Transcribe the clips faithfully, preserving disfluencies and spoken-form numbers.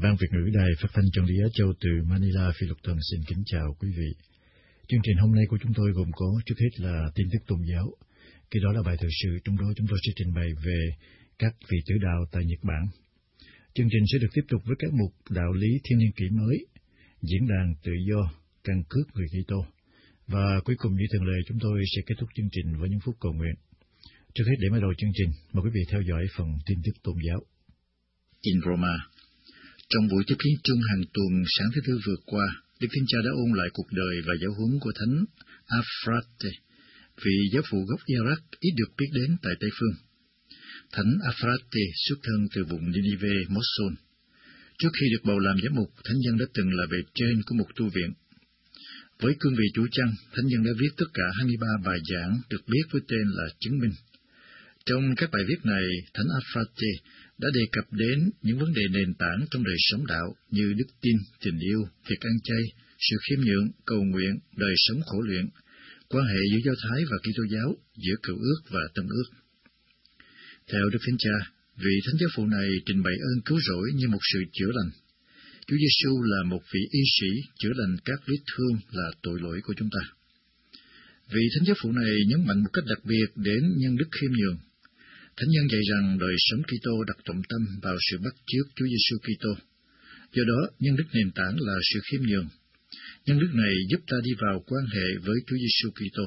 Ban Việt ngữ Đài Phát thanh Chân lý Á Châu từ Manila, Philippines xin kính chào quý vị. Chương trình hôm nay của chúng tôi gồm có trước hết là tin tức tôn giáo, kế đó là bài thời sự, trong đó chúng tôi sẽ trình bày về các vị tử đạo tại Nhật Bản. Chương trình sẽ được tiếp tục với các mục đạo lý thiên niên kỷ mới, diễn đàn tự do, căn cước người Kitô, và cuối cùng như thường lệ chúng tôi sẽ kết thúc chương trình với những phút cầu nguyện. Trước hết để mở đầu chương trình, mời quý vị theo dõi phần tin tức tôn giáo. In Roma. Trong buổi tiếp kiến chung hàng tuần sáng thứ Tư vừa qua, Đức Thánh Cha đã ôn lại cuộc đời và giáo huấn của Thánh Aphrate, vị giáo phụ gốc Iraq ít được biết đến tại Tây Phương. Thánh Aphrate xuất thân từ vùng Ninive, Mosul. Trước khi được bầu làm giám mục, thánh nhân đã từng là bề trên của một tu viện. Với cương vị chủ chăn, thánh nhân đã viết tất cả hai mươi ba bài giảng được biết với tên là Chứng minh. Trong các bài viết này, Thánh Aphrate đã đề cập đến những vấn đề nền tảng trong đời sống đạo như đức tin, tình yêu, việc ăn chay, sự khiêm nhượng, cầu nguyện, đời sống khổ luyện, quan hệ giữa Do Thái và Kitô giáo, giữa Cựu ước và Tân ước. Theo Đức Thánh Cha, vị thánh giáo phụ này trình bày ơn cứu rỗi như một sự chữa lành. Chúa Giêsu là một vị y sĩ chữa lành các vết thương là tội lỗi của chúng ta. Vị thánh giáo phụ này nhấn mạnh một cách đặc biệt đến nhân đức khiêm nhường. Thánh nhân dạy rằng đời sống Kitô đặt trọng tâm vào sự bắt chước Chúa Giêsu Kitô. Do đó, nhân đức nền tảng là sự khiêm nhường. Nhân đức này giúp ta đi vào quan hệ với Chúa Giêsu Kitô.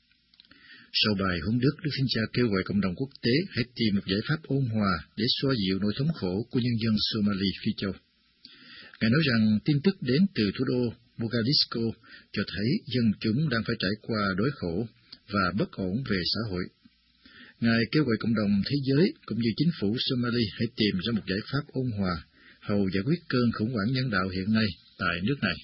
Sau bài huấn đức, Đức Thánh Cha kêu gọi cộng đồng quốc tế hãy tìm một giải pháp ôn hòa để xoa dịu nỗi thống khổ của nhân dân Somali Phi Châu. Ngài nói rằng tin tức đến từ thủ đô Mogadiscio cho thấy dân chúng đang phải trải qua đói khổ và bất ổn về xã hội. Ngài kêu gọi cộng đồng thế giới cũng như chính phủ Somali hãy tìm ra một giải pháp ôn hòa, hầu giải quyết cơn khủng hoảng nhân đạo hiện nay tại nước này.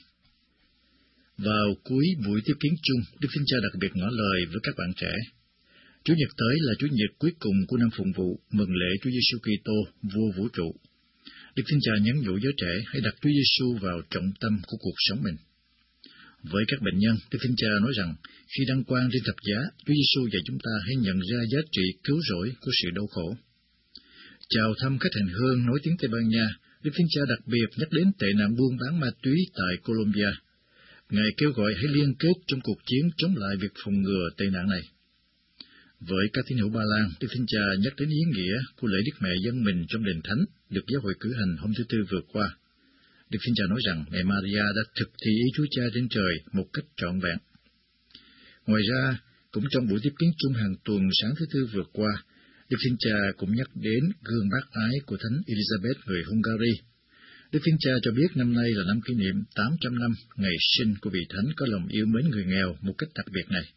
Vào cuối buổi tiếp kiến chung, Đức Thánh Cha đặc biệt ngỏ lời với các bạn trẻ. Chủ nhật tới là Chủ nhật cuối cùng của năm phụng vụ, mừng lễ Chúa Giêsu Kitô, Vua Vũ trụ. Đức Thánh Cha nhắn nhủ giới trẻ hãy đặt Chúa Giêsu vào trọng tâm của cuộc sống mình. Với các bệnh nhân, Đức Thánh Cha nói rằng khi đăng quang trên thập giá, Chúa Giêsu dạy chúng ta hãy nhận ra giá trị cứu rỗi của sự đau khổ. Chào thăm khách hành hương nói tiếng Tây Ban Nha, Đức Thánh Cha đặc biệt nhắc đến tệ nạn buôn bán ma túy tại Colombia. Ngài kêu gọi hãy liên kết trong cuộc chiến chống lại việc phòng ngừa tệ nạn này. Với các tín hữu Ba Lan, Đức Thánh Cha nhắc đến ý nghĩa của lễ Đức Mẹ dâng mình trong đền thánh được giáo hội cử hành hôm thứ Tư vừa qua. Đức Thánh Cha nói rằng mẹ Maria đã thực thi ý Chúa Cha trên trời một cách trọn vẹn. Ngoài ra, cũng trong buổi tiếp kiến chung hàng tuần sáng thứ Tư vừa qua, Đức Thánh Cha cũng nhắc đến gương bác ái của Thánh Elizabeth người Hungary. Đức Thánh Cha cho biết năm nay là năm kỷ niệm tám trăm năm ngày sinh của vị Thánh có lòng yêu mến người nghèo một cách đặc biệt này.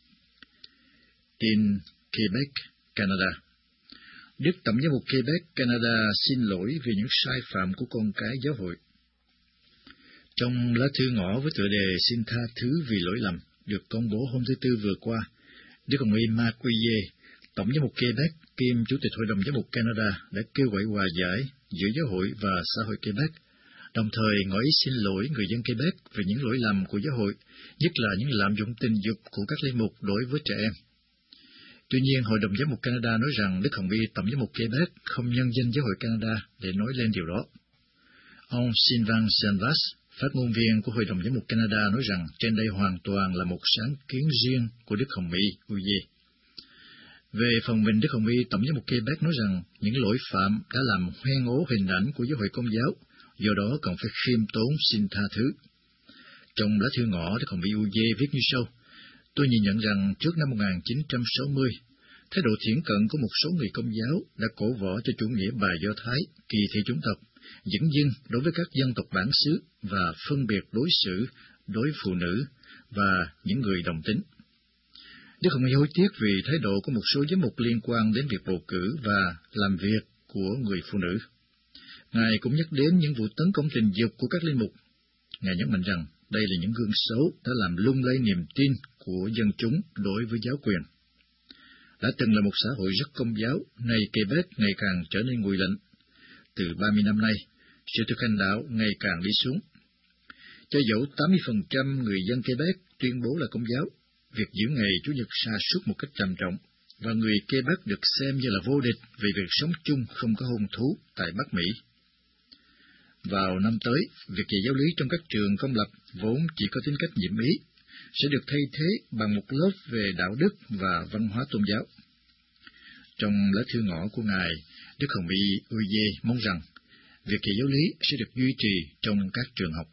Tin Quebec, Canada. Đức Tổng giám mục Quebec, Canada xin lỗi vì những sai phạm của con cái giáo hội. Trong lá thư ngỏ với tựa đề xin tha thứ vì lỗi lầm được công bố hôm thứ Tư vừa qua, Đức Hồng y Marc Quillier, Tổng giám mục Quebec kiêm Chủ tịch Hội đồng giám mục Canada đã kêu gọi hòa giải giữa giáo hội và xã hội Quebec, đồng thời ngỏ ý xin lỗi người dân Quebec về những lỗi lầm của giáo hội, nhất là những lạm dụng tình dục của các linh mục đối với trẻ em. Tuy nhiên, Hội đồng giám mục Canada nói rằng Đức Hồng y Tổng giám mục Quebec không nhân danh giáo hội Canada để nói lên điều đó. Ông Sylvain Sanvas, phát ngôn viên của Hội đồng giám mục Canada nói rằng trên đây hoàn toàn là một sáng kiến riêng của Đức Hồng y Quillier. Về phần mình, Đức Hồng y Tổng giám mục Quebec nói rằng những lỗi phạm đã làm hoen ố hình ảnh của giáo hội Công giáo, do đó cần phải khiêm tốn xin tha thứ. Trong lá thư ngỏ, Đức Hồng y Quillier viết như sau: Tôi nhìn nhận rằng trước năm một nghìn chín trăm sáu mươi, thái độ thiển cận của một số người Công giáo đã cổ võ cho chủ nghĩa bài Do Thái, kỳ thị chủng tộc, dửng dưng đối với các dân tộc bản xứ và phân biệt đối xử đối phụ nữ và những người đồng tính. Đức Hồng y hối tiếc vì thái độ của một số giám mục liên quan đến việc bầu cử và làm việc của người phụ nữ. Ngài cũng nhắc đến những vụ tấn công tình dục của các linh mục. Ngài nhấn mạnh rằng đây là những gương xấu đã làm lung lay niềm tin của dân chúng đối với giáo quyền. Đã từng là một xã hội rất Công giáo, nay Quebec ngày càng trở nên nguội lạnh. Từ ba mươi năm nay, sự thực hành đạo ngày càng đi xuống. Cho dẫu tám mươi phần trăm người dân Quebec tuyên bố là Công giáo, việc giữ ngày Chủ nhật sa sút một cách trầm trọng, và người Quebec được xem như là vô địch vì việc sống chung không có hôn thú tại Bắc Mỹ. Vào năm tới, việc dạy giáo lý trong các trường công lập vốn chỉ có tính cách nhiệm ý, sẽ được thay thế bằng một lớp về đạo đức và văn hóa tôn giáo. Trong lá thư ngỏ của Ngài, Đức Hồng Y Uye mong rằng việc dạy giáo lý sẽ được duy trì trong các trường học.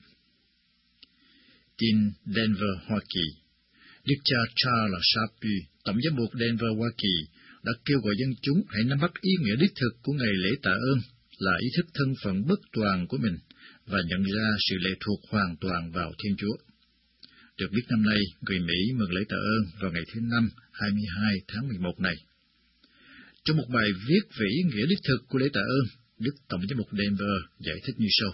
Tin Denver, Hoa Kỳ. Đức cha Charles Shapi, Tổng giám mục Denver, Hoa Kỳ, đã kêu gọi dân chúng hãy nắm bắt ý nghĩa đích thực của ngày lễ tạ ơn là ý thức thân phận bất toàn của mình và nhận ra sự lệ thuộc hoàn toàn vào Thiên Chúa. Được biết năm nay, người Mỹ mừng lễ tạ ơn vào ngày thứ Năm, hai mươi hai tháng mười một này. Trong một bài viết về ý nghĩa đích thực của lễ tạ ơn, Đức Tổng giám mục Denver giải thích như sau.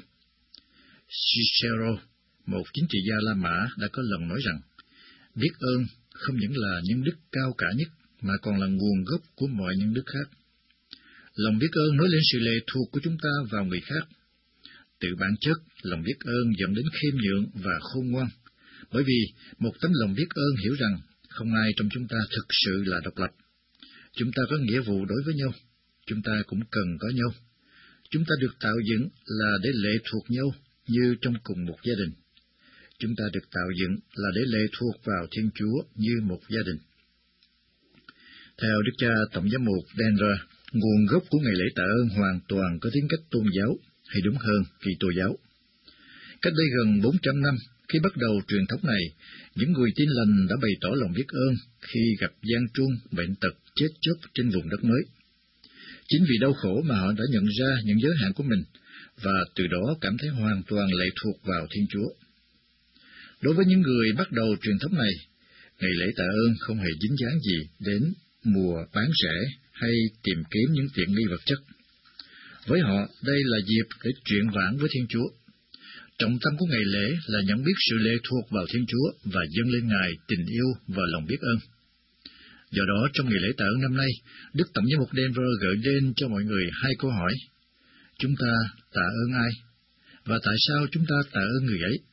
Cicero, một chính trị gia La Mã, đã có lần nói rằng, biết ơn không những là nhân đức cao cả nhất, mà còn là nguồn gốc của mọi nhân đức khác. Lòng biết ơn nói lên sự lệ thuộc của chúng ta vào người khác. Từ bản chất, lòng biết ơn dẫn đến khiêm nhượng và khôn ngoan, bởi vì một tấm lòng biết ơn hiểu rằng không ai trong chúng ta thực sự là độc lập. Chúng ta có nghĩa vụ đối với nhau, chúng ta cũng cần có nhau. Chúng ta được tạo dựng là để lệ thuộc nhau như trong cùng một gia đình. Chúng ta được tạo dựng là để lệ thuộc vào Thiên Chúa như một gia đình. Theo Đức cha Tổng giám mục Denver, nguồn gốc của ngày lễ tạ ơn hoàn toàn có tính cách tôn giáo, hay đúng hơn, Kitô giáo. Cách đây gần bốn trăm năm, khi bắt đầu truyền thống này, những người tin lành đã bày tỏ lòng biết ơn khi gặp gian truân, bệnh tật, chết chóc trên vùng đất mới. Chính vì đau khổ mà họ đã nhận ra những giới hạn của mình, và từ đó cảm thấy hoàn toàn lệ thuộc vào Thiên Chúa. Đối với những người bắt đầu truyền thống này, ngày lễ tạ ơn không hề dính dáng gì đến mùa bán rẻ hay tìm kiếm những tiện nghi vật chất. Với họ, đây là dịp để chuyện vãn với Thiên Chúa. Trọng tâm của ngày lễ là nhận biết sự lệ thuộc vào Thiên Chúa và dâng lên Ngài tình yêu và lòng biết ơn. Do đó, trong ngày lễ tạ ơn năm nay, Đức Tổng giám mục Denver gợi lên cho mọi người hai câu hỏi. Chúng ta tạ ơn ai? Và tại sao chúng ta tạ ơn người ấy?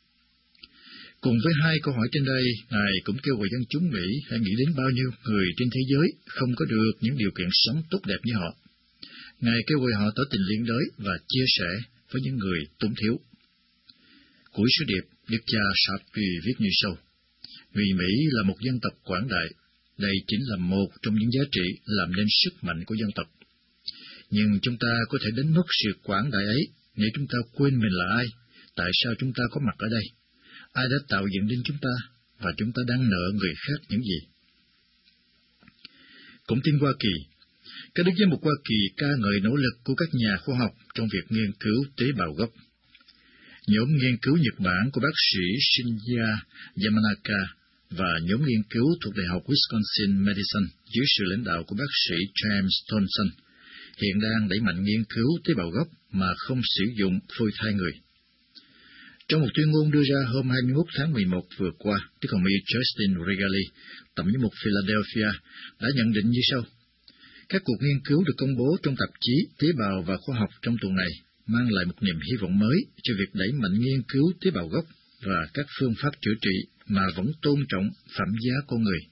Cùng với hai câu hỏi trên đây, Ngài cũng kêu gọi dân chúng Mỹ hãy nghĩ đến bao nhiêu người trên thế giới không có được những điều kiện sống tốt đẹp như họ. Ngài kêu gọi họ tỏ tình liên đới và chia sẻ với những người túng thiếu. Cuối sứ điệp, Đức cha Shapi viết như sau. Người Mỹ là một dân tộc quảng đại. Đây chính là một trong những giá trị làm nên sức mạnh của dân tộc. Nhưng chúng ta có thể đánh mất sự quảng đại ấy nếu chúng ta quên mình là ai, tại sao chúng ta có mặt ở đây, ai đã tạo dựng nên chúng ta, và chúng ta đang nợ người khác những gì. Cũng tin Hoa Kỳ, các đức giám mục Hoa Kỳ ca ngợi nỗ lực của các nhà khoa học trong việc nghiên cứu tế bào gốc. Nhóm nghiên cứu Nhật Bản của bác sĩ Shinya Yamanaka và nhóm nghiên cứu thuộc Đại học Wisconsin Madison dưới sự lãnh đạo của bác sĩ James Thompson hiện đang đẩy mạnh nghiên cứu tế bào gốc mà không sử dụng phôi thai người. Trong một tuyên ngôn đưa ra hôm hai mươi mốt tháng mười một vừa qua, Đức Hồng Y Justin Regali, Tổng giám mục Philadelphia, đã nhận định như sau. Các cuộc nghiên cứu được công bố trong tạp chí Tế bào và Khoa học trong tuần này mang lại một niềm hy vọng mới cho việc đẩy mạnh nghiên cứu tế bào gốc và các phương pháp chữa trị mà vẫn tôn trọng phẩm giá con người.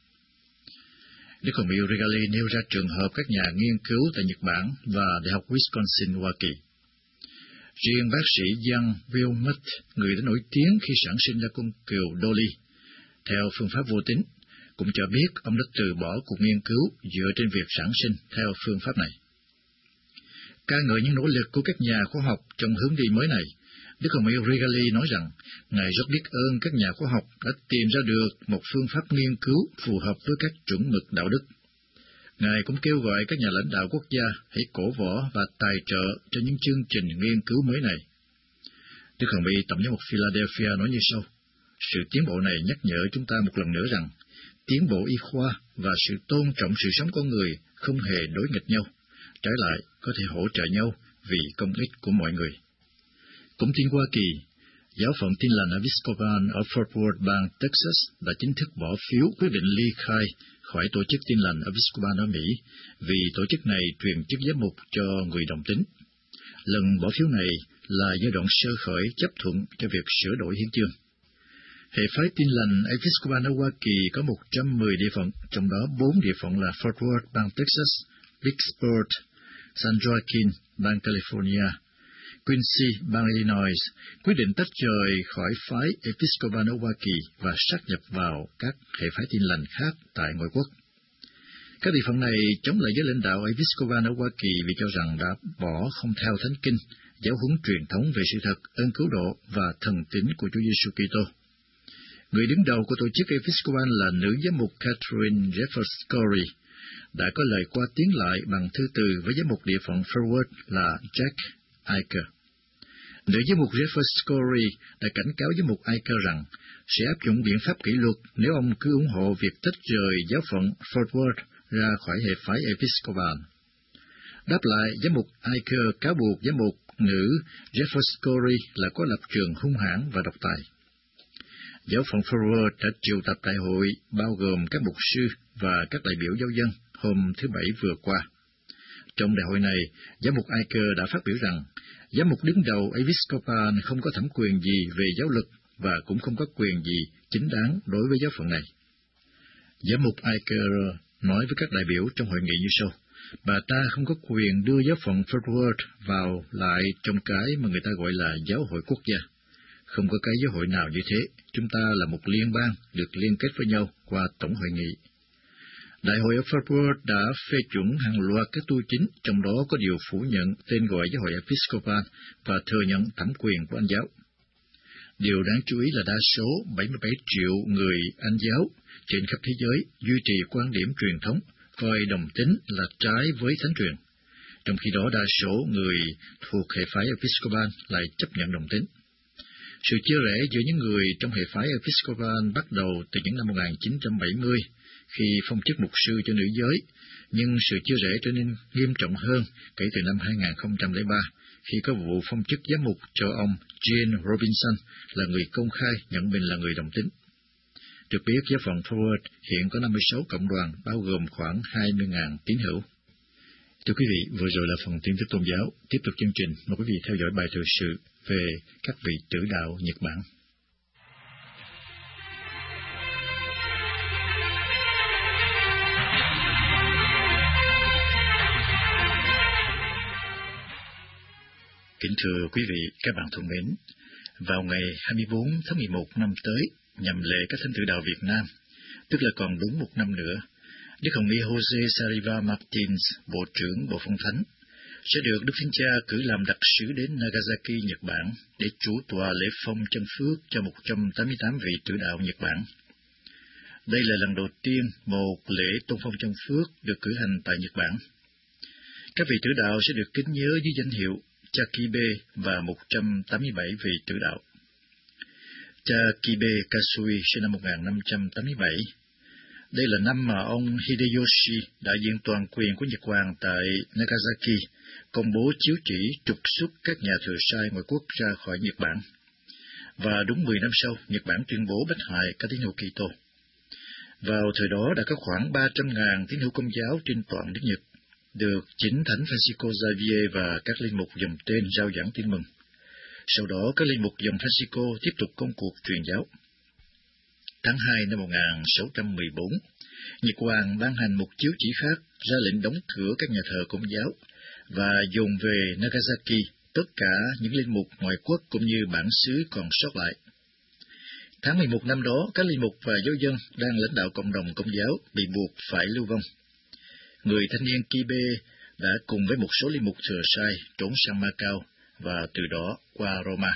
Đức Hồng Y Regali nêu ra trường hợp các nhà nghiên cứu tại Nhật Bản và Đại học Wisconsin, Hoa Kỳ. Riêng bác sĩ Young Wilmot, người đã nổi tiếng khi sản sinh ra con cừu Dolly, theo phương pháp vô tính, cũng cho biết ông đã từ bỏ cuộc nghiên cứu dựa trên việc sản sinh theo phương pháp này. Ca ngợi những nỗ lực của các nhà khoa học trong hướng đi mới này, Đức Hồng Y Regali nói rằng, Ngài rất biết ơn các nhà khoa học đã tìm ra được một phương pháp nghiên cứu phù hợp với các chuẩn mực đạo đức. Ngài cũng kêu gọi các nhà lãnh đạo quốc gia hãy cổ võ và tài trợ cho những chương trình nghiên cứu mới này. Đức Hồng Y Tổng giám mục Philadelphia nói như sau, sự tiến bộ này nhắc nhở chúng ta một lần nữa rằng, tiến bộ y khoa và sự tôn trọng sự sống con người không hề đối nghịch nhau, trái lại có thể hỗ trợ nhau vì công ích của mọi người. Cũng tin Hoa Kỳ, giáo phận Tin lành Episcopal ở Fort Worth, bang Texas đã chính thức bỏ phiếu quyết định ly khai khỏi tổ chức Tin lành Episcopal ở Mỹ vì tổ chức này truyền chức giám mục cho người đồng tính. Lần bỏ phiếu này là giai đoạn sơ khởi chấp thuận cho việc sửa đổi hiến chương. Hệ phái Tin lành Episcopal ở Hoa Kỳ có một trăm mười địa phận, trong đó bốn địa phận là Fort Worth, bang Texas, Vicksburg, San Joaquin, bang California, Quincy, bang Illinois, quyết định tách rời khỏi phái Episcopal ở Hoa Kỳ và sát nhập vào các hệ phái Tin lành khác tại ngoại quốc. Các địa phận này chống lại giới lãnh đạo Episcopal ở Hoa Kỳ vì cho rằng đã bỏ không theo Thánh Kinh, giáo huấn truyền thống về sự thật, ơn cứu độ và thần tín của Chúa Giêsu Kitô. Người đứng đầu của tổ chức Episcopal là nữ giám mục Catherine Jefferson Corey, đã có lời qua tiếng lại bằng thư từ với giám mục địa phận Forward là Jack Eicher. Nữ giám mục Jefferson Corey đã cảnh cáo giám mục Eicher rằng sẽ áp dụng biện pháp kỷ luật nếu ông cứ ủng hộ việc tách rời giáo phận Forward ra khỏi hệ phái Episcopal. Đáp lại, giám mục Eicher cáo buộc giám mục nữ Jefferson Corey là có lập trường hung hãn và độc tài. Giáo phận Forward đã triệu tập đại hội bao gồm các mục sư và các đại biểu giáo dân hôm thứ Bảy vừa qua. Trong đại hội này, giám mục Eicher đã phát biểu rằng giám mục đứng đầu Episcopal không có thẩm quyền gì về giáo lực và cũng không có quyền gì chính đáng đối với giáo phận này. Giám mục Eicher nói với các đại biểu trong hội nghị như sau: bà ta không có quyền đưa giáo phận Forward vào lại trong cái mà người ta gọi là giáo hội quốc gia. Không có cái giáo hội nào như thế, chúng ta là một liên bang được liên kết với nhau qua tổng hội nghị. Đại hội ở Forward đã phê chuẩn hàng loạt các tu chính, trong đó có điều phủ nhận tên gọi giáo hội Episcopal và thừa nhận thẩm quyền của Anh giáo. Điều đáng chú ý là đa số bảy mươi bảy triệu người Anh giáo trên khắp thế giới duy trì quan điểm truyền thống, coi đồng tính là trái với thánh truyền. Trong khi đó đa số người thuộc hệ phái Episcopal lại chấp nhận đồng tính. Sự chia rẽ giữa những người trong hệ phái Episcopal bắt đầu từ những năm một nghìn chín trăm bảy mươi, khi phong chức mục sư cho nữ giới, nhưng sự chia rẽ trở nên nghiêm trọng hơn kể từ năm hai nghìn không trăm lẻ ba, khi có vụ phong chức giám mục cho ông Jane Robinson là người công khai nhận mình là người đồng tính. Được biết, giáo phận Forward hiện có năm mươi sáu cộng đoàn, bao gồm khoảng hai mươi nghìn tín hữu. Thưa quý vị, vừa rồi là phần tin tức tôn giáo. Tiếp tục chương trình, mời quý vị theo dõi bài thời sự về các vị tử đạo Nhật Bản. Kính thưa quý vị, các bạn thân mến, vào ngày hai mươi bốn tháng mười một năm tới, nhằm lễ các thánh tử đạo Việt Nam, tức là còn đúng một năm nữa, Đức Hồng Y Jose Saraiva Martins, Bộ trưởng Bộ Phong Thánh, sẽ được Đức Thánh Cha cử làm đặc sứ đến Nagasaki, Nhật Bản, để chủ tọa lễ phong chân phước cho một trăm tám mươi tám vị tử đạo Nhật Bản. Đây là lần đầu tiên một lễ tôn phong chân phước được cử hành tại Nhật Bản. Các vị tử đạo sẽ được kính nhớ dưới danh hiệu Chakibe và một trăm tám mươi bảy vị tử đạo. Chakibe Kasui sinh năm một nghìn năm trăm tám mươi bảy. Đây là năm mà ông Hideyoshi, đại diện toàn quyền của Nhật Hoàng tại Nagasaki, công bố chiếu chỉ trục xuất các nhà thừa sai ngoại quốc ra khỏi Nhật Bản. Và đúng mười năm sau, Nhật Bản tuyên bố bách hại các tín hữu Kitô. Vào thời đó đã có khoảng ba trăm nghìn tín hữu Công giáo trên toàn nước Nhật, được chính Thánh Francisco Xavier và các linh mục dòng tên rao giảng tin mừng. Sau đó, các linh mục dòng Francisco tiếp tục công cuộc truyền giáo. Tháng hai năm một nghìn sáu trăm mười bốn, Nhật Hoàng ban hành một chiếu chỉ khác, ra lệnh đóng cửa các nhà thờ Công giáo và dồn về Nagasaki tất cả những linh mục ngoại quốc cũng như bản xứ còn sót lại. Tháng mười một năm đó, các linh mục và giáo dân đang lãnh đạo cộng đồng Công giáo bị buộc phải lưu vong. Người thanh niên Kibe đã cùng với một số linh mục thừa sai trốn sang Macau và từ đó qua Roma.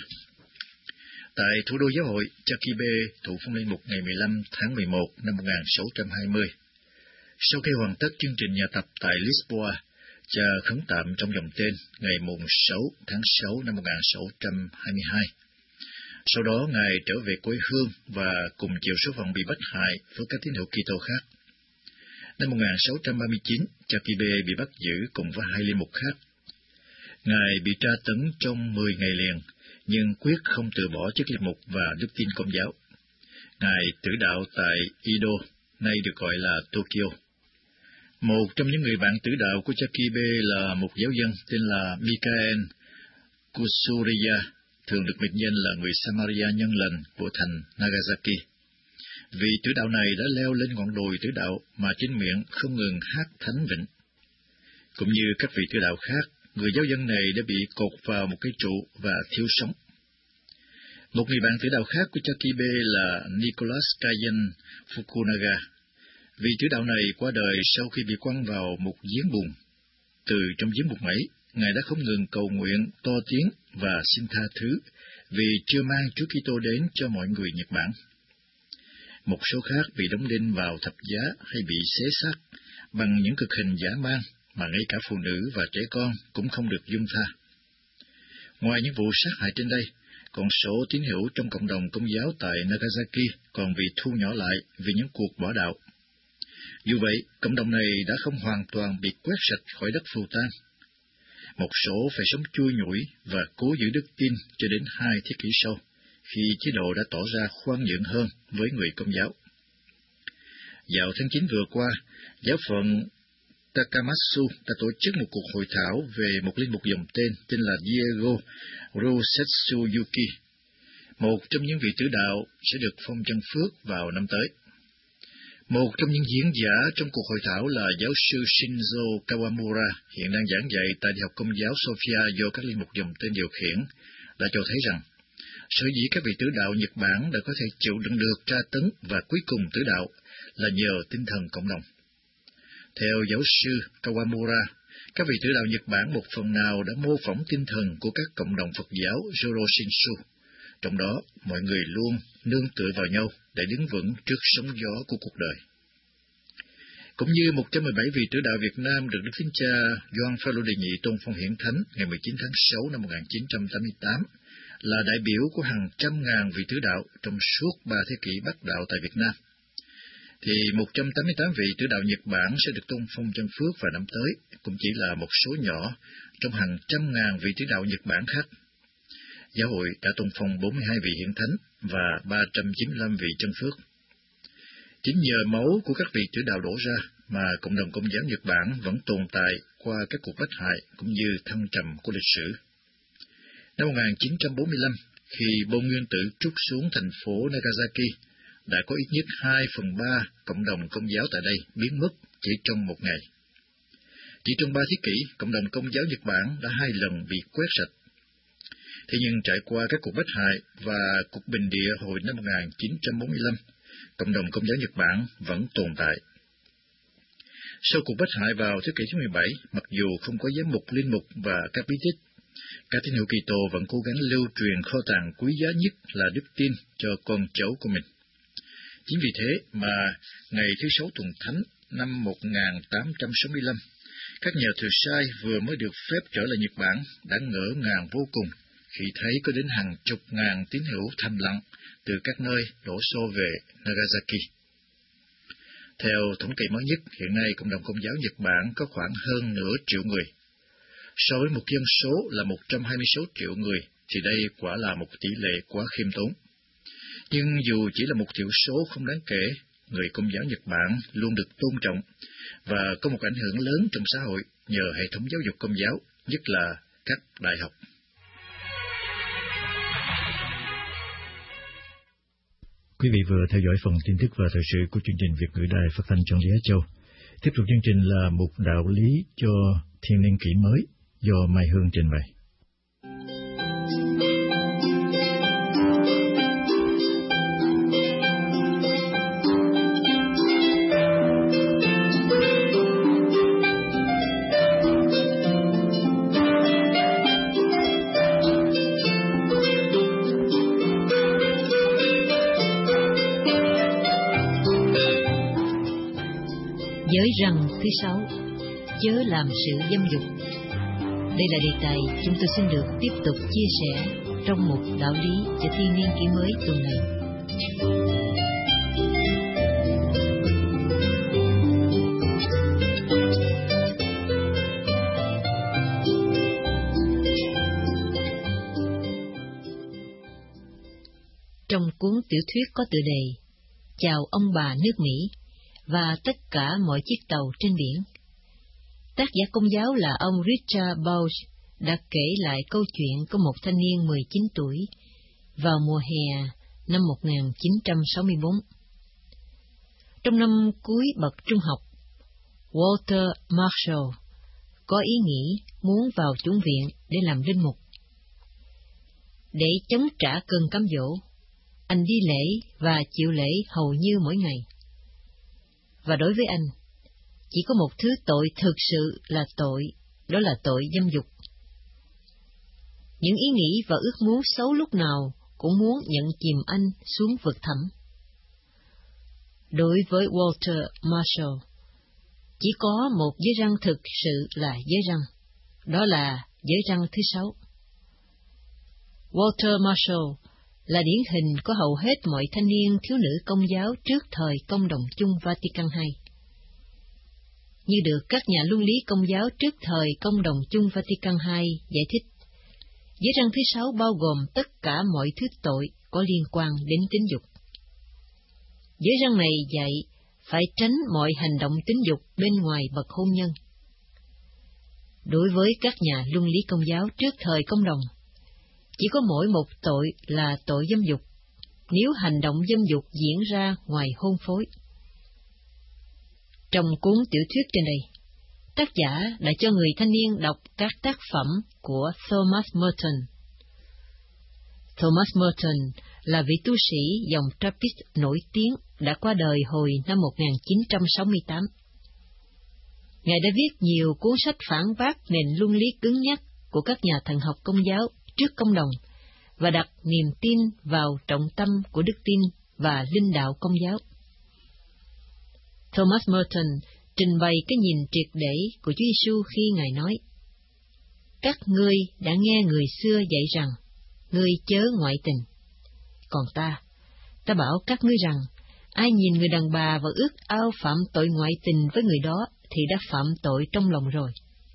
Tại thủ đô giáo hội, Chakibe thụ phong linh mục ngày mười lăm tháng mười một năm một nghìn sáu trăm hai mươi. Sau khi hoàn tất chương trình nhà tập tại Lisboa, cha khấn tạm trong dòng tên ngày sáu tháng sáu năm một nghìn sáu trăm hai mươi hai. Sau đó, Ngài trở về quê hương và cùng chịu số phận bị bách hại với các tín hữu Kitô khác. Năm một nghìn sáu trăm ba mươi chín, Chakibe bị bắt giữ cùng với hai linh mục khác. Ngài bị tra tấn trong mười ngày liền, nhưng quyết không từ bỏ chức linh mục và đức tin Công giáo. Ngài tử đạo tại Edo, nay được gọi là Tokyo. Một trong những người bạn tử đạo của Chakibe là một giáo dân tên là Mikael Kusuriya, thường được mệnh danh là người Samaria nhân lành của thành Nagasaki. Vị tử đạo này đã leo lên ngọn đồi tử đạo mà trên miệng không ngừng hát thánh vịnh. Cũng như các vị tử đạo khác, người giáo dân này đã bị cột vào một cây trụ và thiêu sống. Một người bạn tử đạo khác của Chakibe là Nicholas Kayan Fukunaga. Vị tử đạo này qua đời sau khi bị quăng vào một giếng bùn. Từ trong giếng bùn ấy, Ngài đã không ngừng cầu nguyện, to tiếng và xin tha thứ vì chưa mang Chúa Kitô đến cho mọi người Nhật Bản. Một số khác bị đóng đinh vào thập giá hay bị xé xác bằng những cực hình dã man mà ngay cả phụ nữ và trẻ con cũng không được dung tha. Ngoài những vụ sát hại trên đây, con số tín hữu trong cộng đồng Công giáo tại Nagasaki còn bị thu nhỏ lại vì những cuộc bỏ đạo. Dù vậy, cộng đồng này đã không hoàn toàn bị quét sạch khỏi đất phù tang. Một số phải sống chui nhủi và cố giữ đức tin cho đến hai thế kỷ sau, khi chế độ đã tỏ ra khoan nhượng hơn với người Công giáo. Vào tháng chín vừa qua, giáo phận Takamatsu đã tổ chức một cuộc hội thảo về một linh mục dòng tên tên là Diego Rosetsuyuki, một trong những vị tử đạo sẽ được phong chân phước vào năm tới. Một trong những diễn giả trong cuộc hội thảo là giáo sư Shinzo Kawamura, hiện đang giảng dạy tại Đại học Công giáo Sophia do các linh mục dòng tên điều khiển, đã cho thấy rằng sở dĩ các vị tử đạo Nhật Bản đã có thể chịu đựng được tra tấn và cuối cùng tử đạo là nhờ tinh thần cộng đồng. Theo giáo sư Kawamura, các vị tử đạo Nhật Bản một phần nào đã mô phỏng tinh thần của các cộng đồng Phật giáo Zoro Shinshu, trong đó mọi người luôn nương tựa vào nhau để đứng vững trước sóng gió của cuộc đời. Cũng như một trăm mười bảy vị tử đạo Việt Nam được Đức Thánh Cha Gioan Phaolô đệ nhị tôn phong hiển thánh ngày mười chín tháng sáu năm một nghìn chín trăm tám mươi tám, là đại biểu của hàng trăm ngàn vị tử đạo trong suốt ba thế kỷ bắt đạo tại Việt Nam, thì một trăm tám mươi tám vị tử đạo Nhật Bản sẽ được tôn phong chân phước vào năm tới, cũng chỉ là một số nhỏ trong hàng trăm ngàn vị tử đạo Nhật Bản khác. Giáo hội đã tôn phong bốn mươi hai vị hiển thánh và ba trăm chín mươi lăm vị chân phước. Chính nhờ máu của các vị tử đạo đổ ra mà cộng đồng Công giáo Nhật Bản vẫn tồn tại qua các cuộc bách hại cũng như thăng trầm của lịch sử. Năm một nghìn chín trăm bốn mươi lăm, khi bom nguyên tử trút xuống thành phố Nagasaki, đã có ít nhất hai phần ba cộng đồng Công giáo tại đây biến mất chỉ trong một ngày. Chỉ trong ba thế kỷ, cộng đồng Công giáo Nhật Bản đã hai lần bị quét sạch. Thế nhưng trải qua các cuộc bách hại và cuộc bình địa hồi năm một nghìn chín trăm bốn mươi lăm, cộng đồng Công giáo Nhật Bản vẫn tồn tại. Sau cuộc bách hại vào thế kỷ thứ mười bảy, mặc dù không có giám mục, linh mục và các bí tích, các tín hữu Kitô vẫn cố gắng lưu truyền kho tàng quý giá nhất là đức tin cho con cháu của mình. Chính vì thế mà ngày thứ sáu tuần thánh năm một nghìn tám trăm sáu mươi lăm, các nhà thừa sai vừa mới được phép trở lại Nhật Bản đã ngỡ ngàng vô cùng khi thấy có đến hàng chục ngàn tín hữu thầm lặng từ các nơi đổ xô về Nagasaki. Theo thống kê mới nhất, hiện nay cộng đồng Công giáo Nhật Bản có khoảng hơn nửa triệu người. So với một dân số là một trăm hai mươi sáu triệu người, thì đây quả là một tỷ lệ quá khiêm tốn. Nhưng dù chỉ là một thiểu số không đáng kể, người Công giáo Nhật Bản luôn được tôn trọng và có một ảnh hưởng lớn trong xã hội nhờ hệ thống giáo dục Công giáo, nhất là các đại học. Quý vị vừa theo dõi phần tin tức và thời sự của chương trình Việt ngữ Đài Phát thanh Chân lý Á Châu. Tiếp tục chương trình là mục đạo lý cho thiên niên kỷ mới do Mai Hương trình bày. Giới răn thứ sáu, chớ làm sự dâm dục. Đây là đề tài chúng tôi xin được tiếp tục chia sẻ trong một đạo lý cho thiên niên kỷ mới tuần này. Trong cuốn tiểu thuyết có tựa đề Chào ông bà nước Mỹ và tất cả mọi chiếc tàu trên biển, tác giả Công giáo là ông Richard Bausch đã kể lại câu chuyện của một thanh niên mười chín tuổi vào mùa hè năm một nghìn chín trăm sáu mươi bốn. Trong năm cuối bậc trung học, Walter Marshall có ý nghĩ muốn vào chủng viện để làm linh mục. Để chống trả cơn cám dỗ, anh đi lễ và chịu lễ hầu như mỗi ngày. Và đối với anh, chỉ có một thứ tội thực sự là tội, đó là tội dâm dục. Những ý nghĩ và ước muốn xấu lúc nào cũng muốn nhận chìm anh xuống vực thẳm. Đối với Walter Marshall, chỉ có một giới răng thực sự là giới răng, đó là giới răng thứ sáu. Walter Marshall là điển hình của hầu hết mọi thanh niên thiếu nữ Công giáo trước thời Công đồng chung Vatican hai. Như được các nhà luân lý Công giáo trước thời Công đồng chung Vatican hai giải thích, giới răng thứ sáu bao gồm tất cả mọi thứ tội có liên quan đến tính dục. Giới răng này dạy phải tránh mọi hành động tính dục bên ngoài bậc hôn nhân. Đối với các nhà luân lý Công giáo trước thời Công đồng, chỉ có mỗi một tội là tội dâm dục, nếu hành động dâm dục diễn ra ngoài hôn phối. Trong cuốn tiểu thuyết trên đây, tác giả đã cho người thanh niên đọc các tác phẩm của Thomas Merton. Thomas Merton là vị tu sĩ dòng Trappist nổi tiếng đã qua đời hồi năm một nghìn chín trăm sáu mươi tám. Ngài đã viết nhiều cuốn sách phản bác nền luân lý cứng nhắc của các nhà thần học Công giáo trước Công đồng và đặt niềm tin vào trọng tâm của đức tin và linh đạo Công giáo. Thomas Merton trình bày cái nhìn triệt để của Chúa Giêsu khi Ngài nói: các ngươi đã nghe người xưa dạy rằng, ngươi chớ ngoại tình. Còn ta, ta bảo các ngươi rằng, ai nhìn người đàn bà và ước ao phạm tội ngoại tình với người đó thì đã phạm tội trong lòng rồi.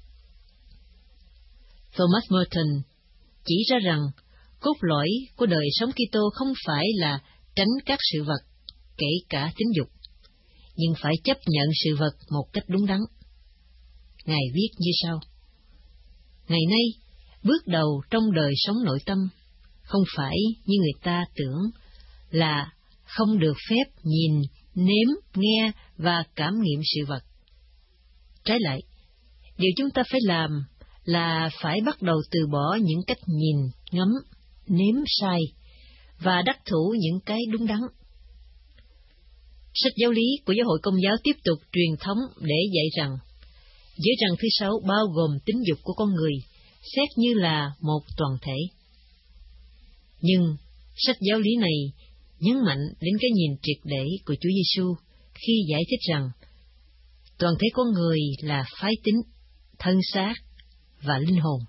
Thomas Merton chỉ ra rằng cốt lõi của đời sống Kitô không phải là tránh các sự vật, kể cả tính dục, nhưng phải chấp nhận sự vật một cách đúng đắn. Ngài viết như sau: ngày nay, bước đầu trong đời sống nội tâm không phải như người ta tưởng là không được phép nhìn, nếm, nghe và cảm nghiệm sự vật. Trái lại, điều chúng ta phải làm là phải bắt đầu từ bỏ những cách nhìn, ngắm, nếm sai và đắc thủ những cái đúng đắn. Sách giáo lý của Giáo hội Công giáo tiếp tục truyền thống để dạy rằng giới răng thứ sáu bao gồm tính dục của con người, xét như là một toàn thể. Nhưng sách giáo lý này nhấn mạnh đến cái nhìn triệt để của Chúa Giêsu khi giải thích rằng toàn thể con người là phái tính, thân xác và linh hồn.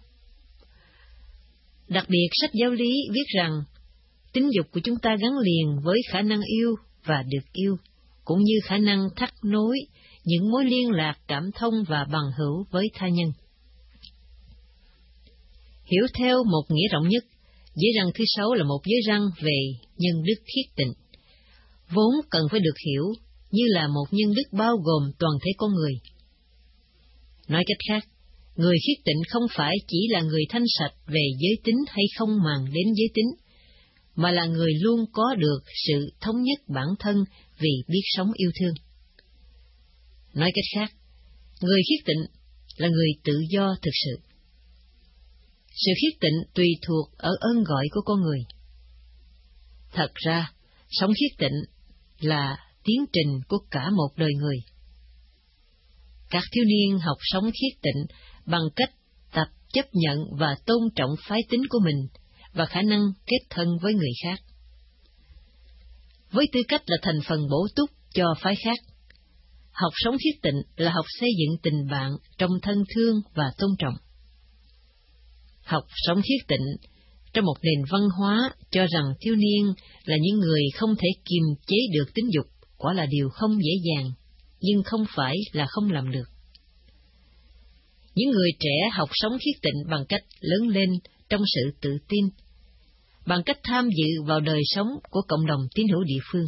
Đặc biệt, sách giáo lý viết rằng tính dục của chúng ta gắn liền với khả năng yêu và được yêu, cũng như khả năng thắt nối những mối liên lạc cảm thông và bằng hữu với tha nhân. Hiểu theo một nghĩa rộng nhất, giới răng thứ sáu là một giới răng về nhân đức khiết tịnh, vốn cần phải được hiểu như là một nhân đức bao gồm toàn thể con người. Nói cách khác, người khiết tịnh không phải chỉ là người thanh sạch về giới tính hay không màng đến giới tính, mà là người luôn có được sự thống nhất bản thân vì biết sống yêu thương. Nói cách khác, người khiết tịnh là người tự do thực sự. Sự khiết tịnh tùy thuộc ở ơn gọi của con người. Thật ra, sống khiết tịnh là tiến trình của cả một đời người. Các thiếu niên học sống khiết tịnh bằng cách tập chấp nhận và tôn trọng phái tính của mình và khả năng kết thân với người khác, với tư cách là thành phần bổ túc cho phái khác. Học sống khiết tịnh là học xây dựng tình bạn trong thân thương và tôn trọng. Học sống khiết tịnh trong một nền văn hóa cho rằng thiếu niên là những người không thể kiềm chế được tính dục quả là điều không dễ dàng, nhưng không phải là không làm được. Những người trẻ học sống khiết tịnh bằng cách lớn lên trong sự tự tin, bằng cách tham dự vào đời sống của cộng đồng tín hữu địa phương,